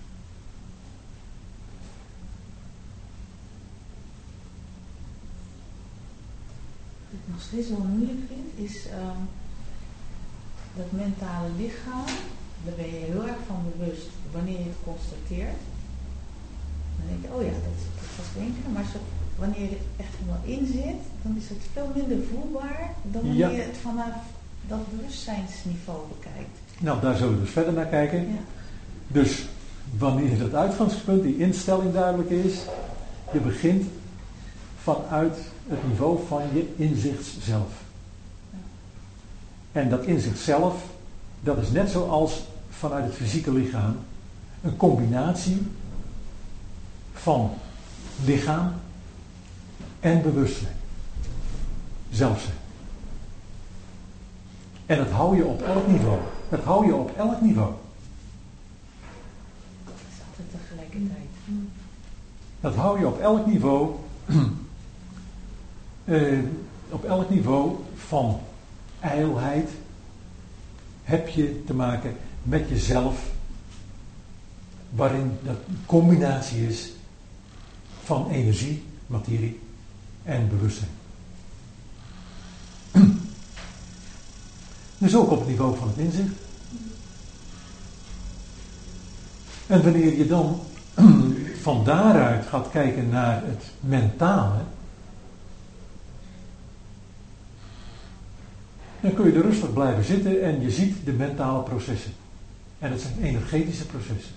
Wat ik nog steeds wel moeilijk vind, is uh, dat mentale lichaam, daar ben je heel erg van bewust wanneer je het constateert. Dan denk je, oh ja, dat, dat was denken, maar zo, wanneer je er echt helemaal in zit, dan is het veel minder voelbaar dan wanneer ja. je het vanaf dat bewustzijnsniveau bekijkt. Nou, daar zullen we dus verder naar kijken. Ja. Dus wanneer dat uitgangspunt, die instelling duidelijk is, je begint vanuit het niveau van je inzicht zelf. Ja. En dat inzicht zelf, dat is net zoals vanuit het fysieke lichaam een combinatie van lichaam en bewustzijn. Zelfzijn. En dat hou je op elk niveau. Dat hou je op elk niveau. Dat is altijd tegelijkertijd. Dat hou je op elk niveau. uh, op elk niveau van ijlheid heb je te maken met jezelf, waarin dat een combinatie is van energie, materie en bewustzijn. Dus ook op het niveau van het inzicht. En wanneer je dan van daaruit gaat kijken naar het mentale, dan kun je er rustig blijven zitten en je ziet de mentale processen. En het zijn energetische processen.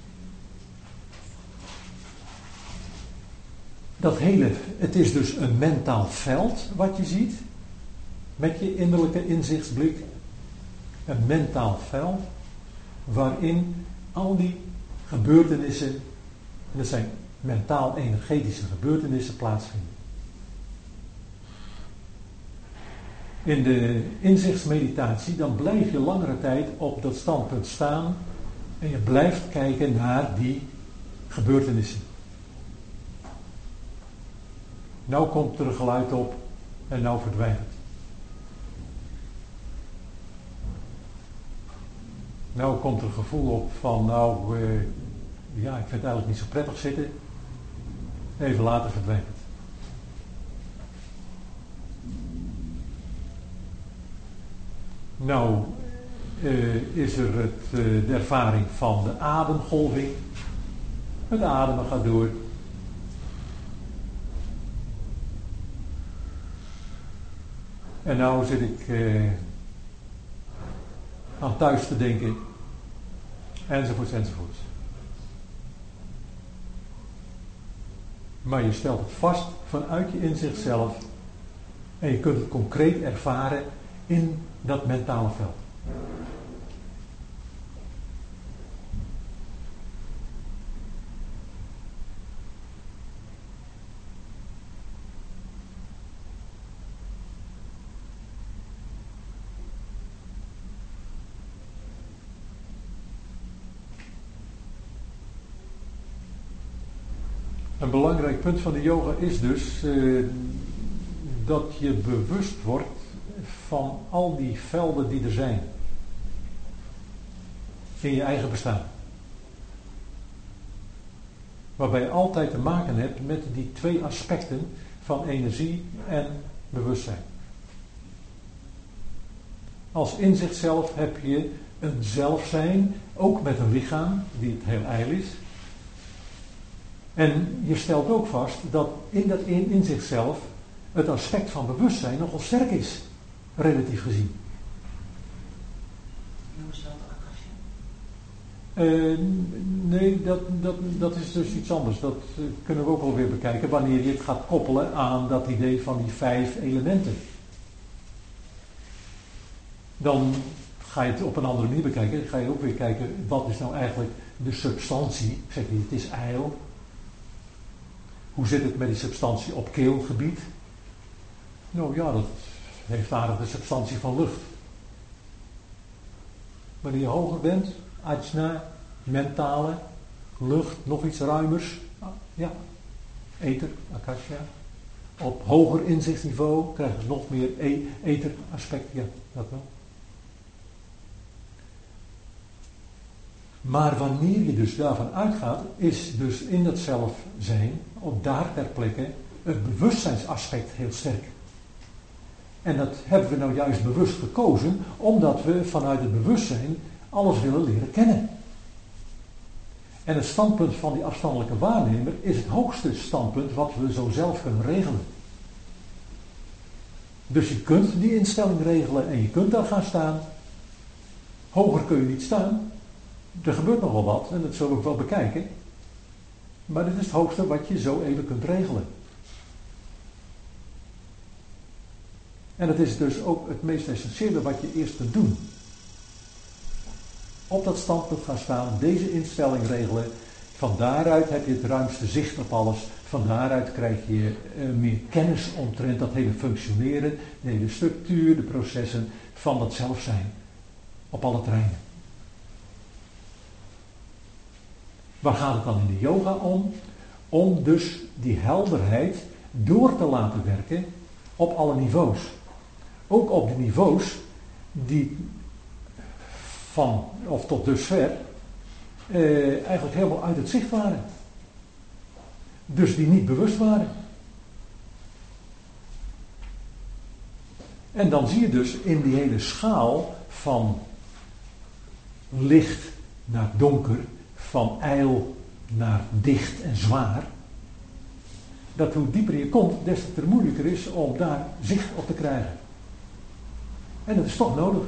Dat hele, het is dus een mentaal veld wat je ziet, met je innerlijke inzichtsblik. Een mentaal veld, waarin al die gebeurtenissen, en dat zijn mentaal-energetische gebeurtenissen, plaatsvinden. In de inzichtsmeditatie, dan blijf je langere tijd op dat standpunt staan en je blijft kijken naar die gebeurtenissen. Nou komt er een geluid op en nou verdwijnt het. Nou komt er een gevoel op van, nou, uh, ja, ik vind het eigenlijk niet zo prettig zitten. Even later verdwijnt het. Nou uh, is er het, uh, de ervaring van de ademgolving. Het ademen gaat door. En nou zit ik uh, aan thuis te denken. Enzovoorts, enzovoorts. Maar je stelt het vast vanuit je inzicht zelf. En je kunt het concreet ervaren in dat mentale veld. Een belangrijk punt van de yoga is dus uh, dat je bewust wordt van al die velden die er zijn. In je eigen bestaan. Waarbij je altijd te maken hebt met die twee aspecten van energie en bewustzijn. Als inzicht zelf heb je een zelfzijn, ook met een lichaam, die het heel ijl is. En je stelt ook vast dat in dat inzicht zelf het aspect van bewustzijn nogal sterk is, relatief gezien. Noem ze dat akasha? Uh, nee, dat, dat, dat is dus iets anders. Dat uh, kunnen we ook wel weer bekijken wanneer je het gaat koppelen aan dat idee van die vijf elementen. Dan ga je het op een andere manier bekijken. Dan ga je ook weer kijken, wat is nou eigenlijk de substantie? Zeg je, het is ijl. Hoe zit het met die substantie op keelgebied? Nou ja, dat heeft aardig de substantie van lucht. Wanneer je hoger bent, ajna, mentale, lucht, nog iets ruimers. Ja, ether, akasha. Op hoger inzichtsniveau krijg je nog meer e- ether aspect. Ja, dat wel. Maar wanneer je dus daarvan uitgaat, is dus in dat zelf zijn, op daar ter plekke, het bewustzijnsaspect heel sterk. En dat hebben we nou juist bewust gekozen, omdat we vanuit het bewustzijn alles willen leren kennen. En het standpunt van die afstandelijke waarnemer is het hoogste standpunt wat we zo zelf kunnen regelen. Dus je kunt die instelling regelen en je kunt daar gaan staan. Hoger kun je niet staan. Er gebeurt nogal wat en dat zullen we ook wel bekijken. Maar dit is het hoogste wat je zo even kunt regelen. En dat is dus ook het meest essentiële wat je eerst kunt doen. Op dat standpunt gaan staan, deze instelling regelen. Van daaruit heb je het ruimste zicht op alles. Van daaruit krijg je uh, meer kennis omtrent dat hele functioneren, de hele structuur, de processen van dat zelfzijn. Op alle terreinen. Waar gaat het dan in de yoga om? Om dus die helderheid door te laten werken op alle niveaus. Ook op de niveaus die van, of tot dusver, eh, eigenlijk helemaal uit het zicht waren. Dus die niet bewust waren. En dan zie je dus in die hele schaal van licht naar donker, van ijl naar dicht en zwaar, dat hoe dieper je komt, des te moeilijker is om daar zicht op te krijgen. En dat is toch nodig.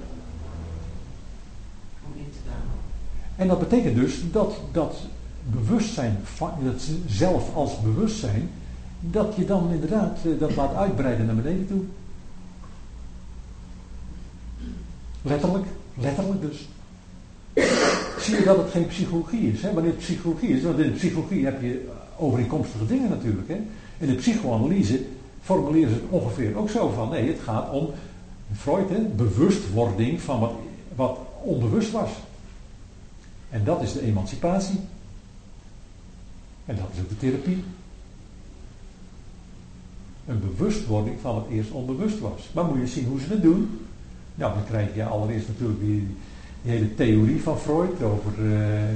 Om in te dalen. En dat betekent dus dat dat bewustzijn, dat zelf als bewustzijn, dat je dan inderdaad dat laat uitbreiden naar beneden toe. Letterlijk, letterlijk dus. Zie je dat het geen psychologie is. Hè? Wanneer het psychologie is, want in de psychologie heb je overeenkomstige dingen natuurlijk. Hè? In de psychoanalyse formuleren ze het ongeveer ook zo van, nee, het gaat om Freud, hè, bewustwording van wat, wat onbewust was. En dat is de emancipatie. En dat is ook de therapie. Een bewustwording van wat eerst onbewust was. Maar moet je zien hoe ze het doen. Nou, dan krijg je allereerst natuurlijk die, die hele theorie van Freud over uh, uh,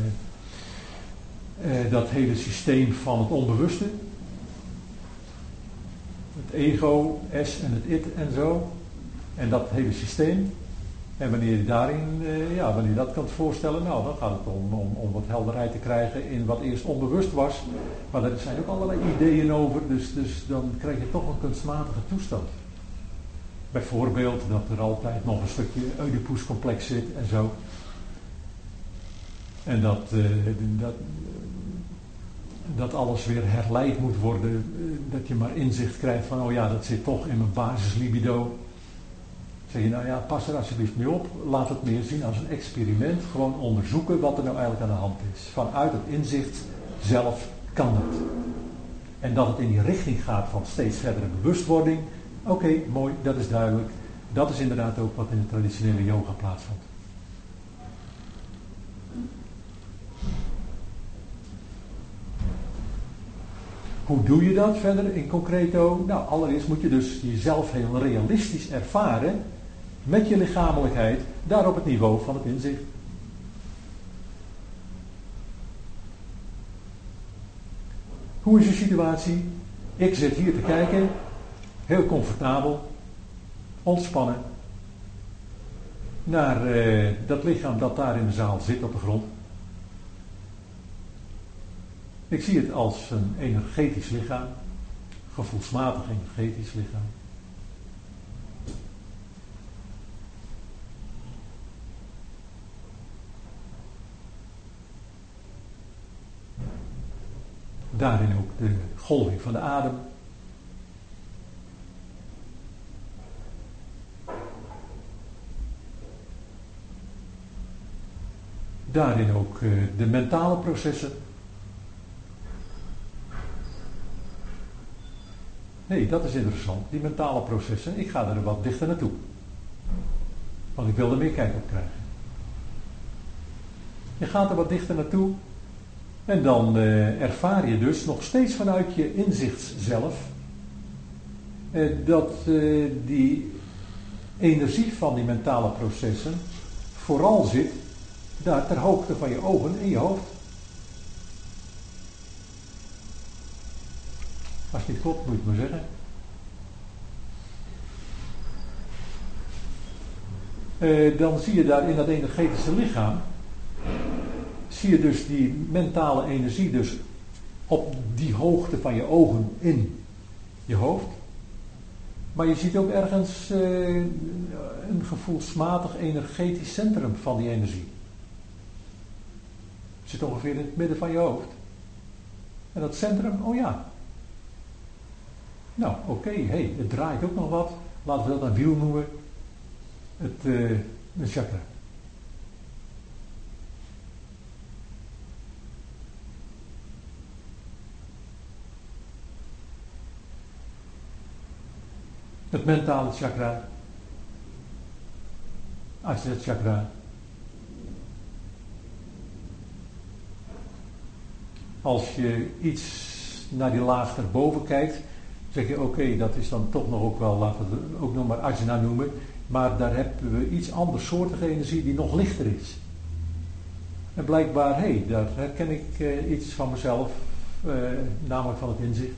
dat hele systeem van het onbewuste. Het ego, S en het it en zo. En dat hele systeem. En wanneer je daarin, uh, ja, wanneer je dat kan voorstellen, nou, dan gaat het om, om, om wat helderheid te krijgen in wat eerst onbewust was. Maar er zijn ook allerlei ideeën over, dus, dus dan krijg je toch een kunstmatige toestand. Bijvoorbeeld dat er altijd nog een stukje Oedipuscomplex zit en zo. En dat, uh, dat, dat alles weer herleid moet worden. Uh, dat je maar inzicht krijgt van, oh ja, dat zit toch in mijn basislibido. Zeg je, nou ja, pas er alsjeblieft mee op. Laat het meer zien als een experiment. Gewoon onderzoeken wat er nou eigenlijk aan de hand is. Vanuit het inzicht zelf kan dat. En dat het in die richting gaat van steeds verdere bewustwording. Oké, okay, mooi, dat is duidelijk. Dat is inderdaad ook wat in de traditionele yoga plaatsvond. Hoe doe je dat verder in concreto? Nou, allereerst moet je dus jezelf heel realistisch ervaren met je lichamelijkheid, daar op het niveau van het inzicht. Hoe is je situatie? Ik zit hier te kijken, heel comfortabel, ontspannen, naar eh, dat lichaam dat daar in de zaal zit op de grond. Ik zie het als een energetisch lichaam, gevoelsmatig energetisch lichaam. Daarin ook de golving van de adem. Daarin ook uh, de mentale processen. Nee, dat is interessant. Die mentale processen. Ik ga er wat dichter naartoe. Want ik wil er meer kijk op krijgen. Je gaat er wat dichter naartoe. En dan uh, ervaar je dus nog steeds vanuit je inzicht zelf. Uh, dat uh, die energie van die mentale processen vooral zit daar ter hoogte van je ogen in je hoofd. Als het niet klopt, moet je het maar zeggen. Uh, dan zie je daar in dat energetische lichaam, zie je dus die mentale energie dus op die hoogte van je ogen in je hoofd. Maar je ziet ook ergens uh, een gevoelsmatig energetisch centrum van die energie. Het zit ongeveer in het midden van je hoofd. En dat centrum, oh ja. Nou, oké, okay, hey, het draait ook nog wat. Laten we dat een wiel noemen. Het uh, een chakra. Het mentale chakra. Ajna chakra. Als je iets naar die laag erboven kijkt, zeg je oké, okay, dat is dan toch nog ook wel, laten we het ook nog maar Ajna noemen, maar daar hebben we iets andersoortige energie die nog lichter is. En blijkbaar, hé, hey, daar herken ik uh, iets van mezelf, uh, namelijk van het inzicht.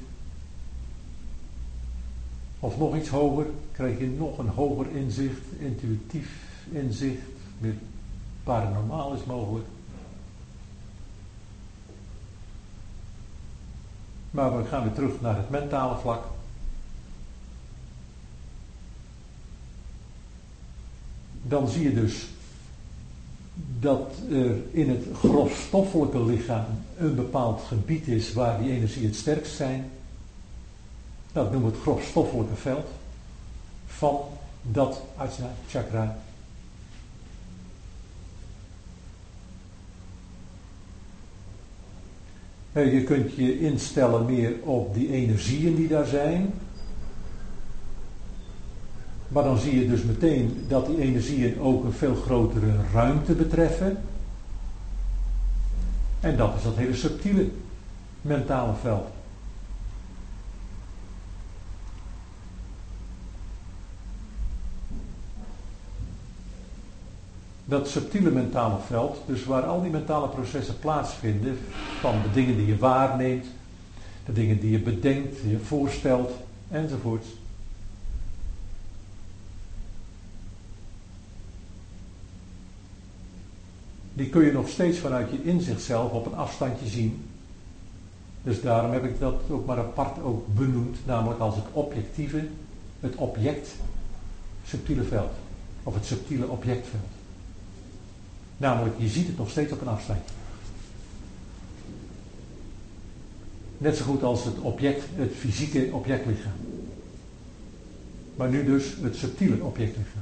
Of nog iets hoger, krijg je nog een hoger inzicht, intuïtief inzicht, meer paranormaal is mogelijk. Maar we gaan weer terug naar het mentale vlak. Dan zie je dus dat er in het grofstoffelijke lichaam een bepaald gebied is waar die energie het sterkst zijn. Dat noemen we het grofstoffelijke veld van dat Ajna chakra. Je kunt je instellen meer op die energieën die daar zijn. Maar dan zie je dus meteen dat die energieën ook een veel grotere ruimte betreffen. En dat is dat hele subtiele mentale veld. Dat subtiele mentale veld, dus waar al die mentale processen plaatsvinden, van de dingen die je waarneemt, de dingen die je bedenkt, die je voorstelt, enzovoorts. Die kun je nog steeds vanuit je inzicht zelf op een afstandje zien. Dus daarom heb ik dat ook maar apart ook benoemd, namelijk als het objectieve, het object, subtiele veld, of het subtiele objectveld. Namelijk, je ziet het nog steeds op een afstandje. Net zo goed als het object, het fysieke objectlichaam. Maar nu dus het subtiele objectlichaam.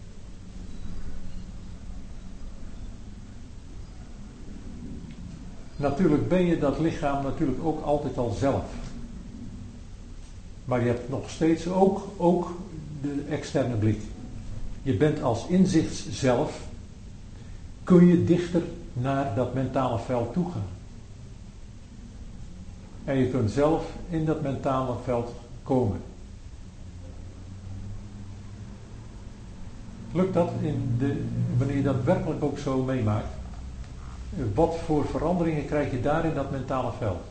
Natuurlijk ben je dat lichaam natuurlijk ook altijd al zelf. Maar je hebt nog steeds ook, ook de externe blik. Je bent als inzicht zelf, kun je dichter naar dat mentale veld toe gaan. En je kunt zelf in dat mentale veld komen. Lukt dat in de, wanneer je dat werkelijk ook zo meemaakt? Wat voor veranderingen krijg je daar in dat mentale veld?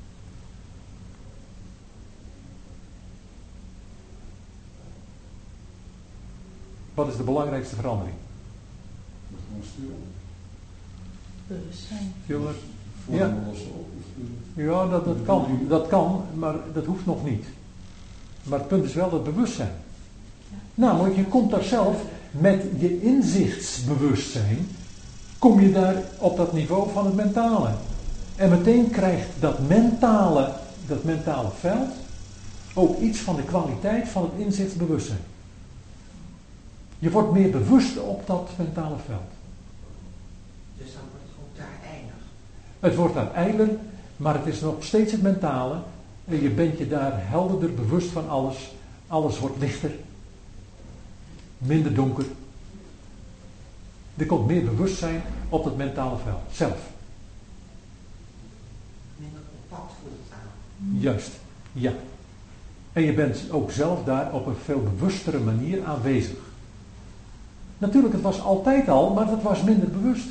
Wat is de belangrijkste verandering? Gewoon stil. Bewustzijn. Stiller? Ja. Ja. Ja, dat, dat kan. Dat kan, maar dat hoeft nog niet. Maar het punt is wel dat bewustzijn. Namelijk, je komt daar zelf met je inzichtsbewustzijn, kom je daar op dat niveau van het mentale. En meteen krijgt dat mentale, dat mentale veld ook iets van de kwaliteit van het inzichtsbewustzijn. Je wordt meer bewust op dat mentale veld. Dus dan wordt het ook daar eilig. Het wordt daar eiler, maar het is nog steeds het mentale. En je bent je daar helderder bewust van alles. Alles wordt lichter. Minder donker. Er komt meer bewustzijn op het mentale veld. Zelf. Minder op pad voelt aan. Juist. Ja. En je bent ook zelf daar op een veel bewustere manier aanwezig. Natuurlijk, het was altijd al, maar het was minder bewust.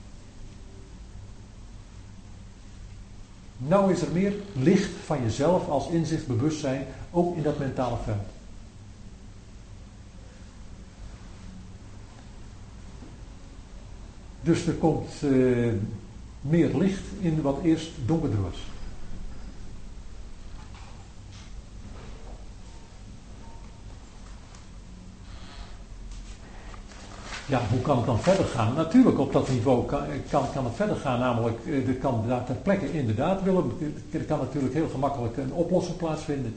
Nou is er meer licht van jezelf als inzichtbewustzijn, ook in dat mentale veld. Dus er komt uh, meer licht in wat eerst donkerder was. Ja, hoe kan het dan verder gaan? Natuurlijk, op dat niveau kan, kan, kan het verder gaan. Namelijk, er kan daar ter plekke inderdaad willen. Er kan natuurlijk heel gemakkelijk een oplossing plaatsvinden.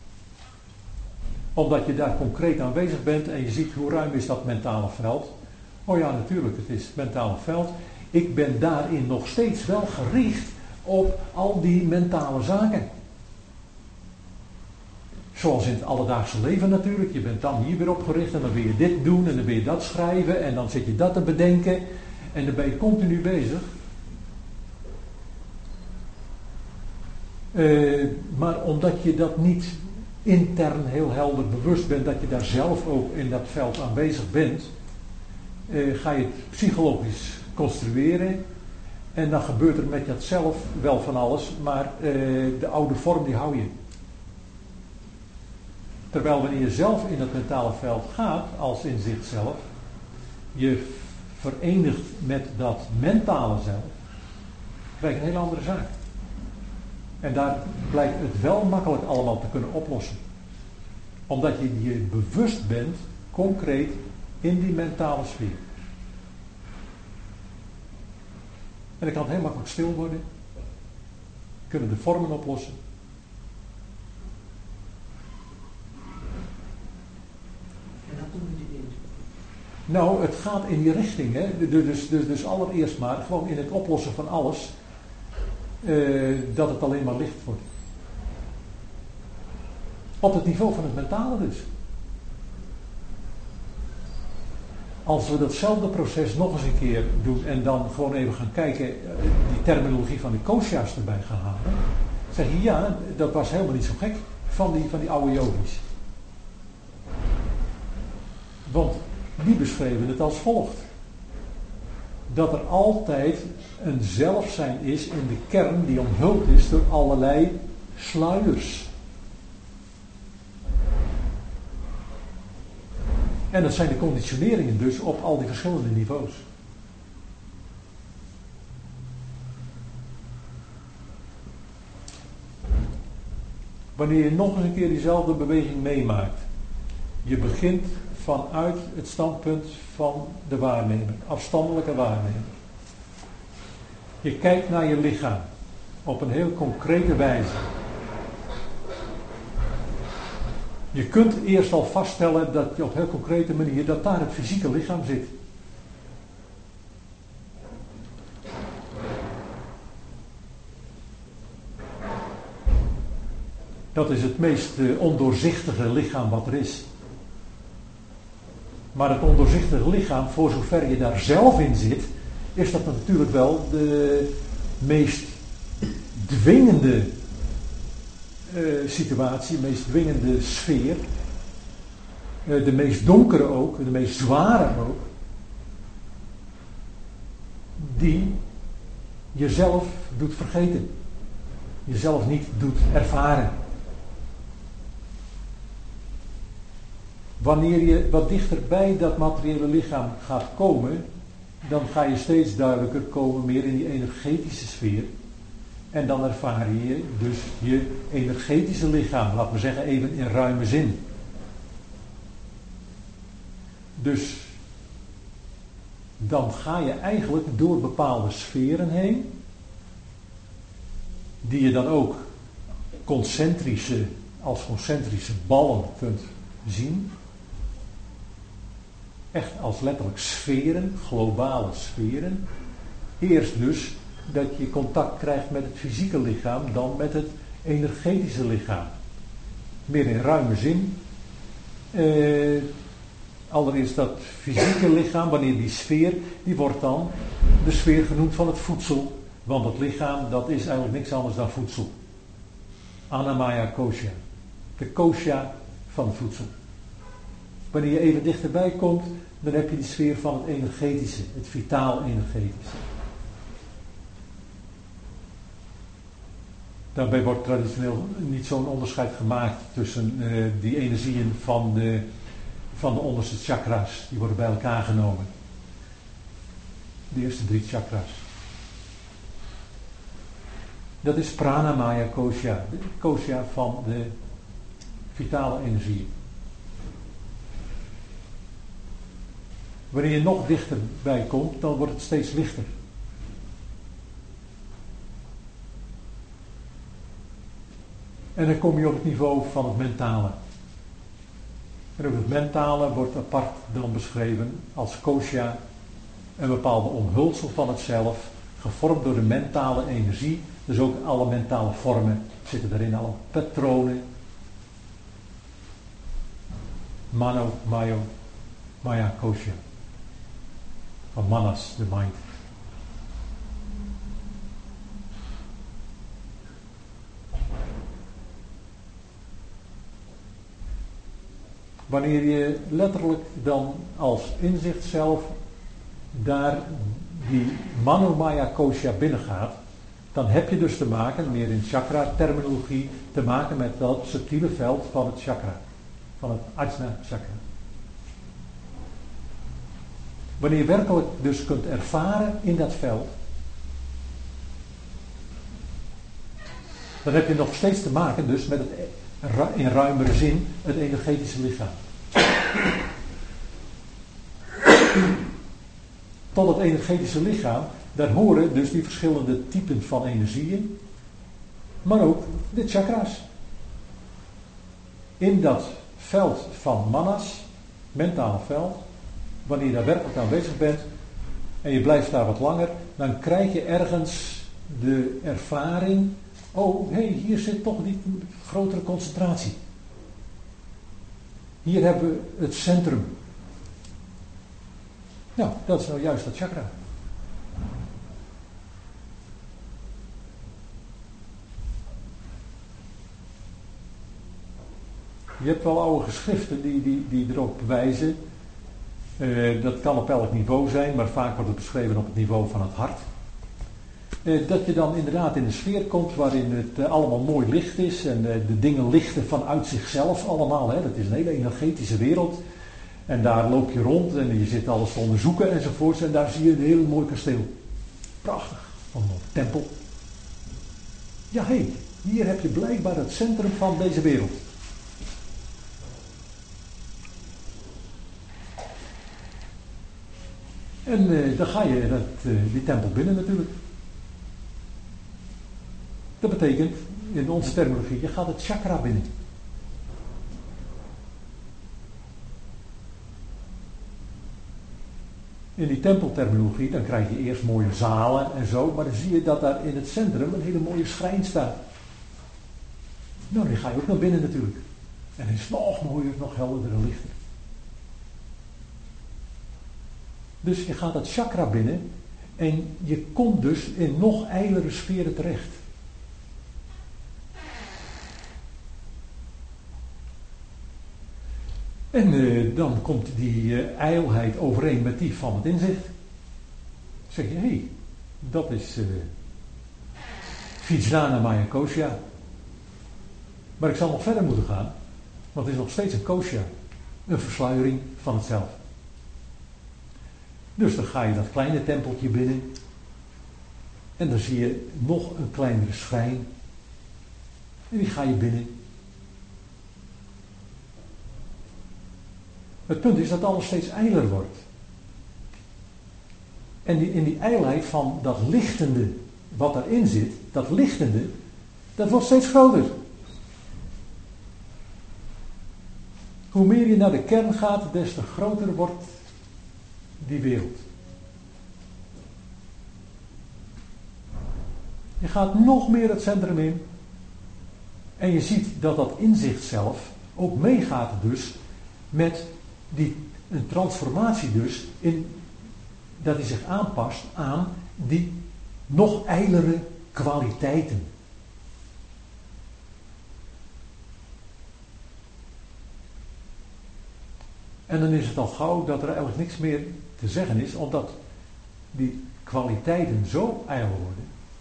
Omdat je daar concreet aanwezig bent en je ziet hoe ruim is dat mentale veld. Oh ja, natuurlijk, het is het mentale veld. Ik ben daarin nog steeds wel gericht op al die mentale zaken. Zoals in het alledaagse leven natuurlijk. Je bent dan hier weer opgericht en dan wil je dit doen en dan wil je dat schrijven en dan zit je dat te bedenken. En dan ben je continu bezig. Uh, maar omdat je dat niet intern heel helder bewust bent, dat je daar zelf ook in dat veld aanwezig bent, uh, ga je het psychologisch construeren. En dan gebeurt er met dat zelf wel van alles, maar uh, de oude vorm die hou je. Terwijl wanneer je zelf in het mentale veld gaat, als inzicht zelf, je verenigt met dat mentale zelf, krijg je een hele andere zaak. En daar blijkt het wel makkelijk allemaal te kunnen oplossen. Omdat je je bewust bent, concreet, in die mentale sfeer. En dan kan het heel makkelijk stil worden. Kunnen de vormen oplossen. Nou, het gaat in die richting. Hè? Dus, dus, dus allereerst maar, gewoon in het oplossen van alles, uh, dat het alleen maar licht wordt. Op het niveau van het mentale dus. Als we datzelfde proces nog eens een keer doen en dan gewoon even gaan kijken, die terminologie van de kosha's erbij gaan halen, zeg je ja, dat was helemaal niet zo gek van die, van die oude yogis. Want die beschreven het als volgt. Dat er altijd een zelfzijn is in de kern die omhuld is door allerlei sluiers. En dat zijn de conditioneringen dus op al die verschillende niveaus. Wanneer je nog eens een keer diezelfde beweging meemaakt. Je begint vanuit het standpunt van de waarnemer, afstandelijke waarnemer. Je kijkt naar je lichaam op een heel concrete wijze. Je kunt eerst al vaststellen dat je op een heel concrete manier, dat daar het fysieke lichaam zit. Dat is het meest uh, ondoorzichtige lichaam wat er is. Maar het ondoorzichtige lichaam, voor zover je daar zelf in zit, is dat natuurlijk wel de meest dwingende uh, situatie, de meest dwingende sfeer, uh, de meest donkere ook, de meest zware ook, die jezelf doet vergeten. Jezelf niet doet ervaren. Wanneer je wat dichter bij dat materiële lichaam gaat komen, dan ga je steeds duidelijker komen meer in die energetische sfeer. En dan ervaar je dus je energetische lichaam, laten we zeggen even in ruime zin. Dus dan ga je eigenlijk door bepaalde sferen heen, die je dan ook concentrische, als concentrische ballen kunt zien. Echt als letterlijk sferen, globale sferen. Eerst dus dat je contact krijgt met het fysieke lichaam, dan met het energetische lichaam. Meer in ruime zin. Eh, allereerst dat fysieke lichaam, wanneer die sfeer, die wordt dan de sfeer genoemd van het voedsel. Want het lichaam, dat is eigenlijk niks anders dan voedsel. Annamaya kosha. De kosha van het voedsel. Wanneer je even dichterbij komt, dan heb je die sfeer van het energetische, het vitaal-energetische. Daarbij wordt traditioneel niet zo'n onderscheid gemaakt tussen uh, die energieën van de, van de onderste chakras. Die worden bij elkaar genomen. De eerste drie chakras. Dat is pranamaya kosha, de kosha van de vitale energie. Wanneer je nog dichterbij komt, dan wordt het steeds lichter. En dan kom je op het niveau van het mentale. En ook het mentale wordt apart dan beschreven als kosha, een bepaalde omhulsel van het zelf, gevormd door de mentale energie. Dus ook alle mentale vormen zitten daarin, alle patronen. Mano, mayo, maya, kosha. Van manas, de mind. Wanneer je letterlijk dan als inzicht zelf daar die Manomaya kosha binnengaat, dan heb je dus te maken, meer in chakra-terminologie, te maken met dat subtiele veld van het chakra. Van het Ajna chakra. Wanneer je werkelijk dus kunt ervaren in dat veld, dan heb je nog steeds te maken dus met het, in ruimere zin, het energetische lichaam. Tot het energetische lichaam, daar horen dus die verschillende typen van energieën, maar ook de chakras. In dat veld van manas, mentaal veld, wanneer je daar werkelijk aanwezig bent en je blijft daar wat langer, dan krijg je ergens de ervaring, oh hé, hey, hier zit toch die grotere concentratie. Hier hebben we het centrum. Nou, dat is nou juist dat chakra. Je hebt wel oude geschriften die, die, die erop wijzen. Uh, dat kan op elk niveau zijn, maar vaak wordt het beschreven op het niveau van het hart. Uh, dat je dan inderdaad in een sfeer komt waarin het uh, allemaal mooi licht is en uh, de dingen lichten vanuit zichzelf allemaal. Hè. Dat is een hele energetische wereld. En daar loop je rond en je zit alles te onderzoeken enzovoorts. En daar zie je een heel mooi kasteel. Prachtig. Van een tempel. Ja, hé, hey, hier heb je blijkbaar het centrum van deze wereld. En uh, dan ga je dat, uh, die tempel binnen natuurlijk. Dat betekent, in onze terminologie, je gaat het chakra binnen. In die tempelterminologie, dan krijg je eerst mooie zalen en zo, maar dan zie je dat daar in het centrum een hele mooie schrijn staat. Nou, die ga je ook naar binnen natuurlijk. En het is nog mooier, nog helderder en lichter. Dus je gaat dat chakra binnen en je komt dus in nog ijlere sferen terecht. En uh, dan komt die uh, ijlheid overeen met die van het inzicht. Dan zeg je, hé, hey, dat is uh, Vijnana Maya Kosha. Maar ik zal nog verder moeten gaan, want het is nog steeds een kosha. Een versluiering van het zelf. Dus dan ga je dat kleine tempeltje binnen. En dan zie je nog een kleinere schijn. En die ga je binnen. Het punt is dat alles steeds ijler wordt. En die, in die ijlheid van dat lichtende wat erin zit, dat lichtende, dat wordt steeds groter. Hoe meer je naar de kern gaat, des te groter wordt die wereld. Je gaat nog meer het centrum in. En je ziet dat dat inzicht zelf ook meegaat dus met die, een transformatie dus, in, dat hij zich aanpast aan die nog ijlere kwaliteiten. En dan is het al gauw dat er eigenlijk niks meer te zeggen is, omdat die kwaliteiten zo ijl worden.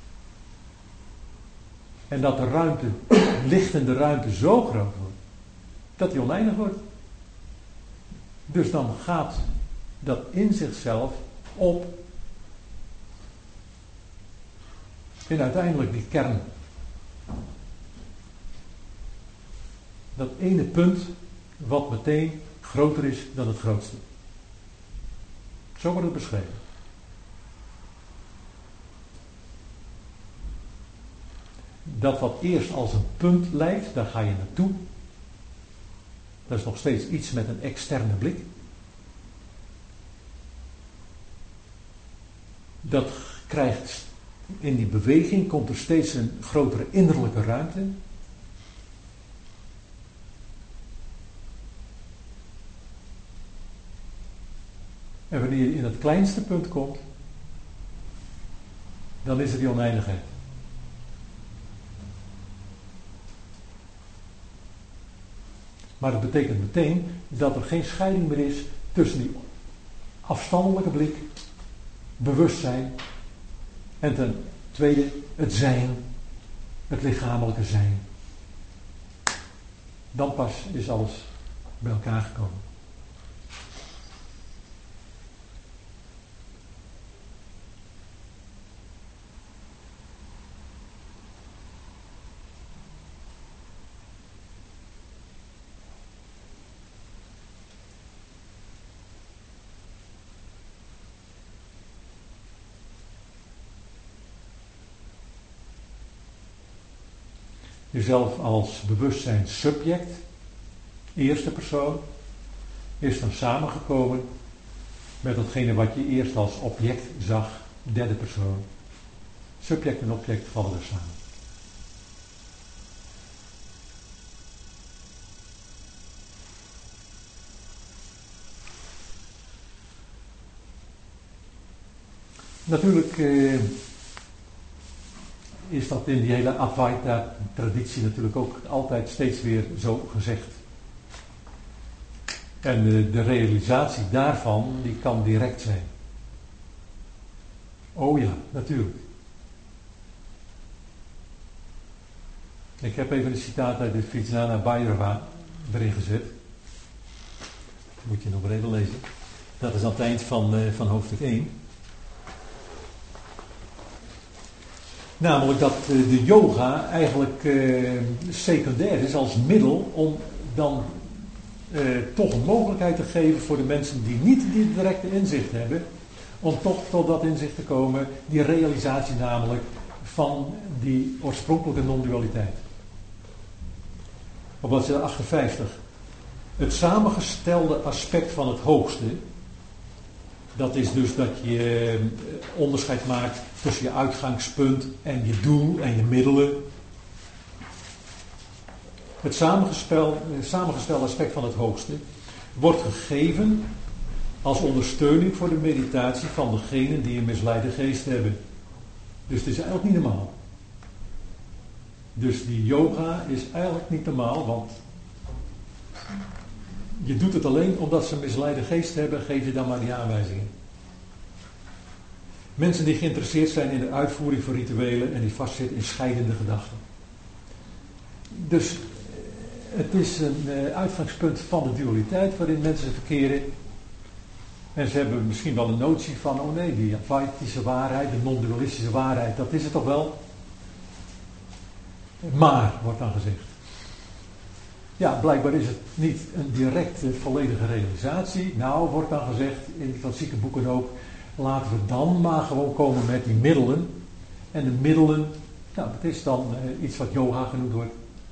En dat de ruimte, lichtende ruimte zo groot wordt, dat die oneindig wordt. Dus dan gaat dat in zichzelf op in uiteindelijk die kern. Dat ene punt wat meteen groter is dan het grootste. Zo wordt het beschreven. Dat wat eerst als een punt lijkt, daar ga je naartoe. Dat is nog steeds iets met een externe blik. Dat krijgt, in die beweging komt er steeds een grotere innerlijke ruimte. En wanneer je in het kleinste punt komt, dan is er die oneindigheid. Maar dat betekent meteen dat er geen scheiding meer is tussen die afstandelijke blik, bewustzijn, en ten tweede het zijn, het lichamelijke zijn. Dan pas is alles bij elkaar gekomen. Jezelf als bewustzijnssubject, eerste persoon, is dan samengekomen met datgene wat je eerst als object zag, derde persoon. Subject en object vallen er samen. Natuurlijk eh, is dat in die hele Advaita-traditie natuurlijk ook altijd steeds weer zo gezegd. En de, de realisatie daarvan, die kan direct zijn. Oh ja, natuurlijk. Ik heb even een citaat uit de Vijnana Bhairava erin gezet. Dat moet je nog maar even lezen. Dat is aan het eind van, uh, van hoofdstuk één. Namelijk dat uh, de yoga eigenlijk uh, secundair is als middel om dan uh, toch een mogelijkheid te geven voor de mensen die niet die directe inzicht hebben, om toch tot dat inzicht te komen, die realisatie namelijk van die oorspronkelijke non-dualiteit. Op bladzijde achtenvijftig. Het samengestelde aspect van het hoogste, dat is dus dat je onderscheid maakt tussen je uitgangspunt en je doel en je middelen. Het samengestelde aspect van het hoogste wordt gegeven als ondersteuning voor de meditatie van degenen die een misleide geest hebben. Dus het is eigenlijk niet normaal. Dus die yoga is eigenlijk niet normaal, want je doet het alleen omdat ze een misleide geest hebben, geef je dan maar die aanwijzingen. Mensen die geïnteresseerd zijn in de uitvoering van rituelen en die vastzitten in scheidende gedachten. Dus het is een uh, uitgangspunt van de dualiteit waarin mensen verkeren. En ze hebben misschien wel een notie van, oh nee, die Advaitische waarheid, de non-dualistische waarheid, dat is het toch wel? Maar, wordt dan gezegd. Ja, blijkbaar is het niet een directe, volledige realisatie. Nou, wordt dan gezegd, in de klassieke boeken ook, laten we dan maar gewoon komen met die middelen. En de middelen, nou, dat is dan uh, iets wat yoga genoemd wordt.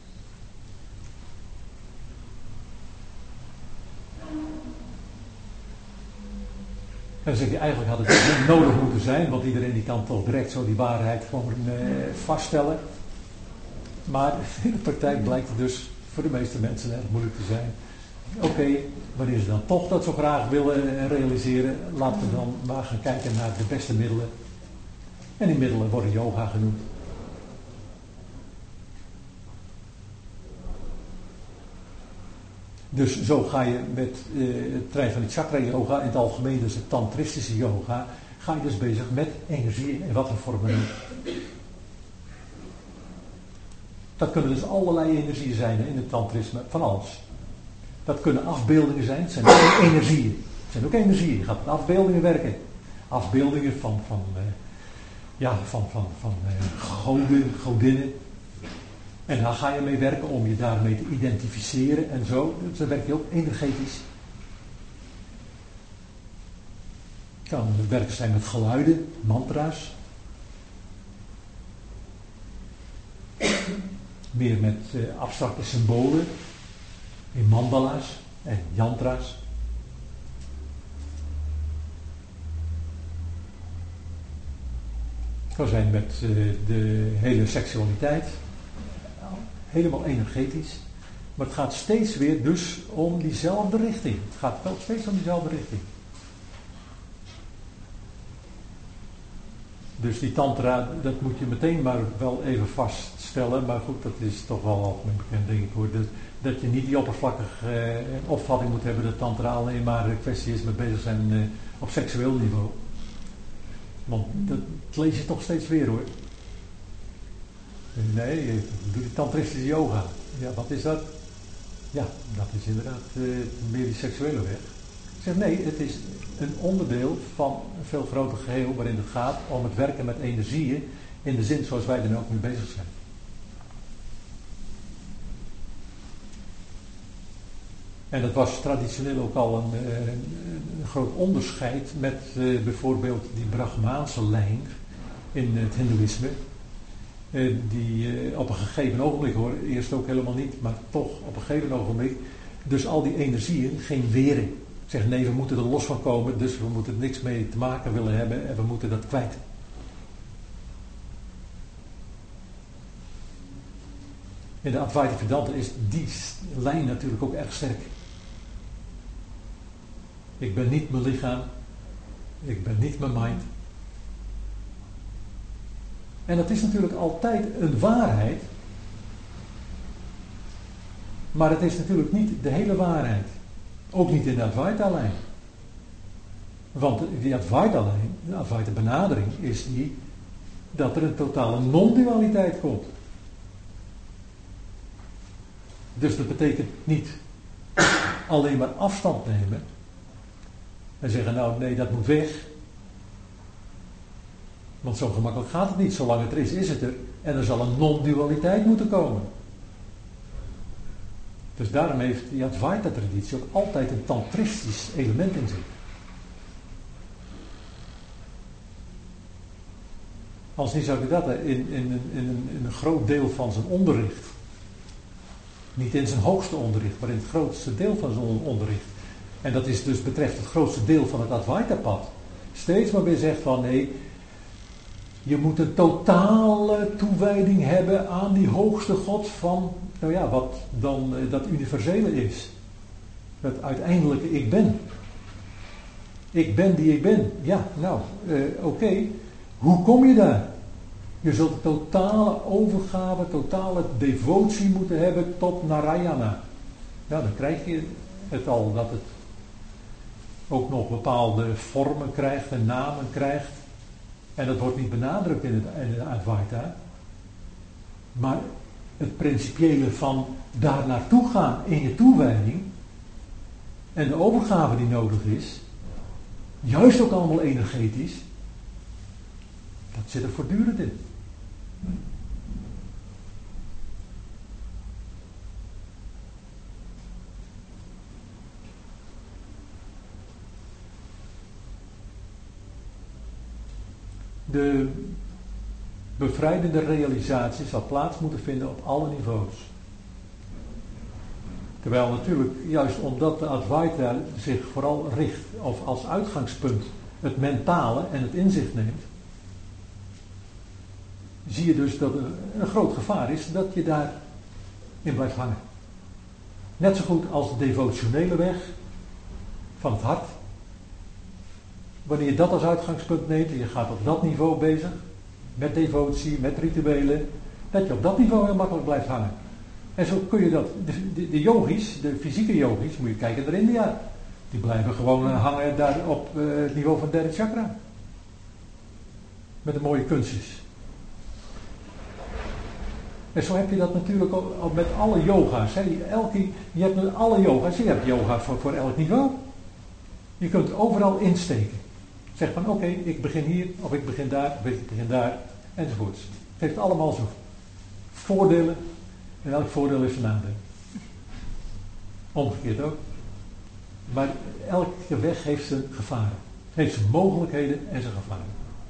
En dan zeg je, eigenlijk had het niet nodig moeten zijn, want iedereen die kan toch direct zo die waarheid gewoon uh, vaststellen. Maar in de praktijk blijkt het dus voor de meeste mensen erg moeilijk te zijn. Oké, okay, wanneer ze dan toch dat zo graag willen realiseren, laten we dan maar gaan kijken naar de beste middelen. En die middelen worden yoga genoemd. Dus zo ga je met uh, het trein van de chakra yoga, in het algemeen dus de tantristische yoga, ga je dus bezig met energie in wat voor vorm dan ook. Dat kunnen dus allerlei energieën zijn in het tantrisme, van alles. Dat kunnen afbeeldingen zijn, het zijn ook energieën. Het zijn ook energieën, je gaat met afbeeldingen werken. Afbeeldingen van, van, uh, ja, van, van, van uh, goden, godinnen. En daar ga je mee werken om je daarmee te identificeren en zo. Dus dan werk je ook energetisch. Het kan werken zijn met geluiden, mantra's. Meer met uh, abstracte symbolen. In mandala's en yantra's. Het kan zijn met uh, de hele seksualiteit. Helemaal energetisch. Maar het gaat steeds weer dus om diezelfde richting. Het gaat wel steeds om diezelfde richting. Dus die tantra, dat moet je meteen maar wel even vaststellen. Maar goed, dat is toch wel algemeen bekend, denk ik hoor. Dat, dat je niet die oppervlakkige eh, opvatting moet hebben dat tantra alleen maar een kwestie is met bezig zijn eh, op seksueel niveau. Want dat lees je toch steeds weer hoor. Nee, doe die tantristische yoga. Ja, wat is dat? Ja, dat is inderdaad uh, meer die seksuele weg. Ik zeg nee, het is een onderdeel van een veel groter geheel waarin het gaat om het werken met energieën in de zin zoals wij er ook mee bezig zijn. En dat was traditioneel ook al een, een, een groot onderscheid met uh, bijvoorbeeld die Brahmaanse lijn in het Hindoeïsme. Uh, die uh, op een gegeven ogenblik hoor, eerst ook helemaal niet, maar toch op een gegeven ogenblik, dus al die energieën geen weren. Zeggen nee, we moeten er los van komen, dus we moeten er niks mee te maken willen hebben en we moeten dat kwijt. In de Advaita Vedanta is die lijn natuurlijk ook erg sterk. Ik ben niet mijn lichaam, ik ben niet mijn mind. En dat is natuurlijk altijd een waarheid. Maar het is natuurlijk niet de hele waarheid. Ook niet in de Advaita-lijn. Want die Advaita-lijn, de Advaita-benadering, is die dat er een totale non-dualiteit komt. Dus dat betekent niet alleen maar afstand nemen en zeggen nou nee, dat moet weg. Want zo gemakkelijk gaat het niet. Zolang het er is, is het er. En er zal een non-dualiteit moeten komen. Dus daarom heeft die Advaita-traditie ook altijd een tantristisch element in zich. Als niet zou je dat in, in, in, in, in een groot deel van zijn onderricht, niet in zijn hoogste onderricht, maar in het grootste deel van zijn onderricht, en dat is dus betreft het grootste deel van het Advaita-pad, steeds maar weer zegt van nee, je moet een totale toewijding hebben aan die hoogste God van, nou ja, wat dan uh, dat universele is. Dat uiteindelijke ik ben. Ik ben die ik ben. Ja, nou, uh, oké. Okay. Hoe kom je daar? Je zult een totale overgave, totale devotie moeten hebben tot Narayana. Nou, dan krijg je het al dat het ook nog bepaalde vormen krijgt en namen krijgt. En dat wordt niet benadrukt in het, in het Advaita. Maar het principiële van daar naartoe gaan in je toewijding en de overgave die nodig is, juist ook allemaal energetisch, dat zit er voortdurend in. De bevrijdende realisatie zal plaats moeten vinden op alle niveaus. Terwijl natuurlijk, juist omdat de Advaita zich vooral richt, of als uitgangspunt het mentale en het inzicht neemt, zie je dus dat er een groot gevaar is dat je daarin blijft hangen. Net zo goed als de devotionele weg van het hart. Wanneer je dat als uitgangspunt neemt en je gaat op dat niveau bezig, met devotie, met rituelen, dat je op dat niveau heel makkelijk blijft hangen. En zo kun je dat, de, de, de yogis, de fysieke yogis, moet je kijken naar India. Die blijven gewoon hangen daar op uh, het niveau van derde chakra. Met de mooie kunstjes. En zo heb je dat natuurlijk ook met alle yoga's. Hè. Elke, je hebt met alle yoga's, je hebt yoga voor, voor elk niveau. Je kunt overal insteken. Zeg van oké, okay, ik begin hier, of ik begin daar, of ik begin daar, enzovoorts. Het heeft allemaal zo voordelen. En elk voordeel is een nadeel. Omgekeerd ook. Maar elke weg heeft zijn gevaren. Heeft zijn mogelijkheden en zijn gevaren.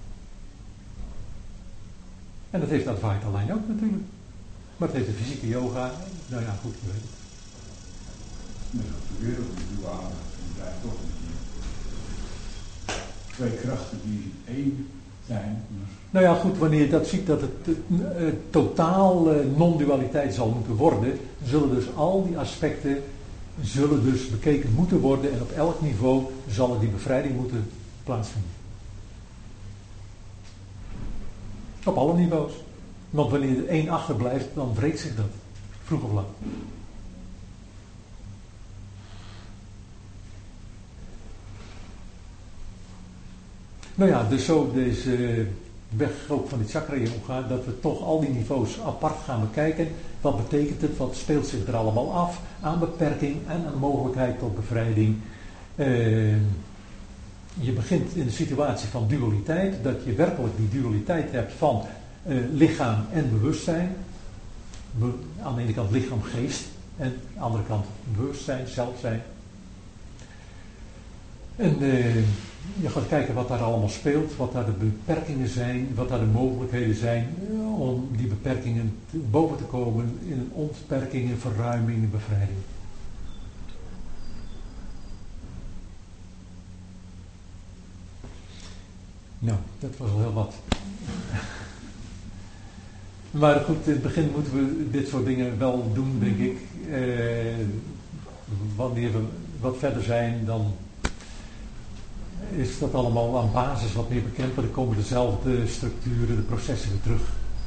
En dat heeft Advaita Line ook natuurlijk. Maar het heeft de fysieke yoga. Nou ja, goed, je weet het. Net als de wereld die duale, die blijft toch een keer. Twee krachten die één zijn. Nou ja, goed, wanneer je dat ziet dat het uh, totaal uh, non-dualiteit zal moeten worden, zullen dus al die aspecten zullen dus bekeken moeten worden en op elk niveau zal er die bevrijding moeten plaatsvinden. Op alle niveaus. Want wanneer er één achterblijft, dan wreekt zich dat. Vroeg of laat. Nou ja, dus zo deze weg ook van die chakra yoga, dat we toch al die niveaus apart gaan bekijken. Wat betekent het? Wat speelt zich er allemaal af aan beperking en aan mogelijkheid tot bevrijding? Uh, je begint in de situatie van dualiteit, dat je werkelijk die dualiteit hebt van uh, lichaam en bewustzijn. Be- aan de ene kant lichaam, geest en aan de andere kant bewustzijn, zelf zijn. En uh, je gaat kijken wat daar allemaal speelt, wat daar de beperkingen zijn, wat daar de mogelijkheden zijn om die beperkingen te, boven te komen in een ontperking, een verruiming, een bevrijding. Nou, dat was al heel wat. Maar goed, in het begin moeten we dit soort dingen wel doen, denk ik. Eh, wanneer we wat verder zijn, dan is dat allemaal aan basis wat meer bekend, maar er komen dezelfde structuren, de processen weer terug.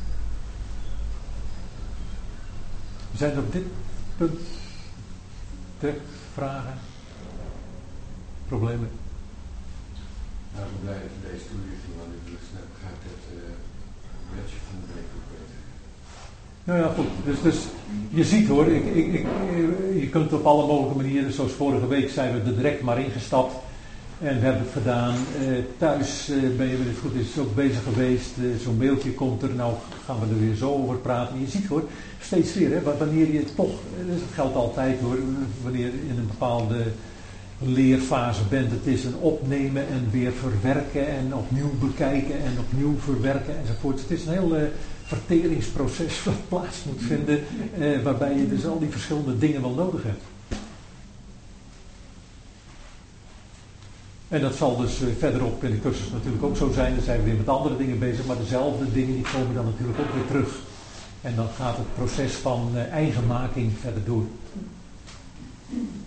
Zijn er op dit punt terecht vragen, problemen? Nou, ik ben blij dat je deze toelichting, want ik dus net begrijp dat uh, een beetje van de week ook beter. Nou ja, goed. Dus, dus je ziet hoor, ik, ik, ik, je kunt op alle mogelijke manieren, zoals vorige week zijn we er direct maar ingestapt. En we hebben het gedaan. Uh, thuis uh, ben je, met het goed is, ook bezig geweest. Uh, zo'n mailtje komt er. Nou gaan we er weer zo over praten. Je ziet hoor, steeds weer. Hè, wanneer je toch, dus dat geldt altijd hoor. Wanneer je in een bepaalde leerfase bent. Het is een opnemen en weer verwerken. En opnieuw bekijken en opnieuw verwerken enzovoort. Het is een heel uh, verteringsproces wat plaats moet vinden. Uh, waarbij je dus al die verschillende dingen wel nodig hebt. En dat zal dus uh, verderop in de cursus natuurlijk ook zo zijn. Dan zijn we weer met andere dingen bezig. Maar dezelfde dingen die komen dan natuurlijk ook weer terug. En dan gaat het proces van uh, eigenmaking verder door.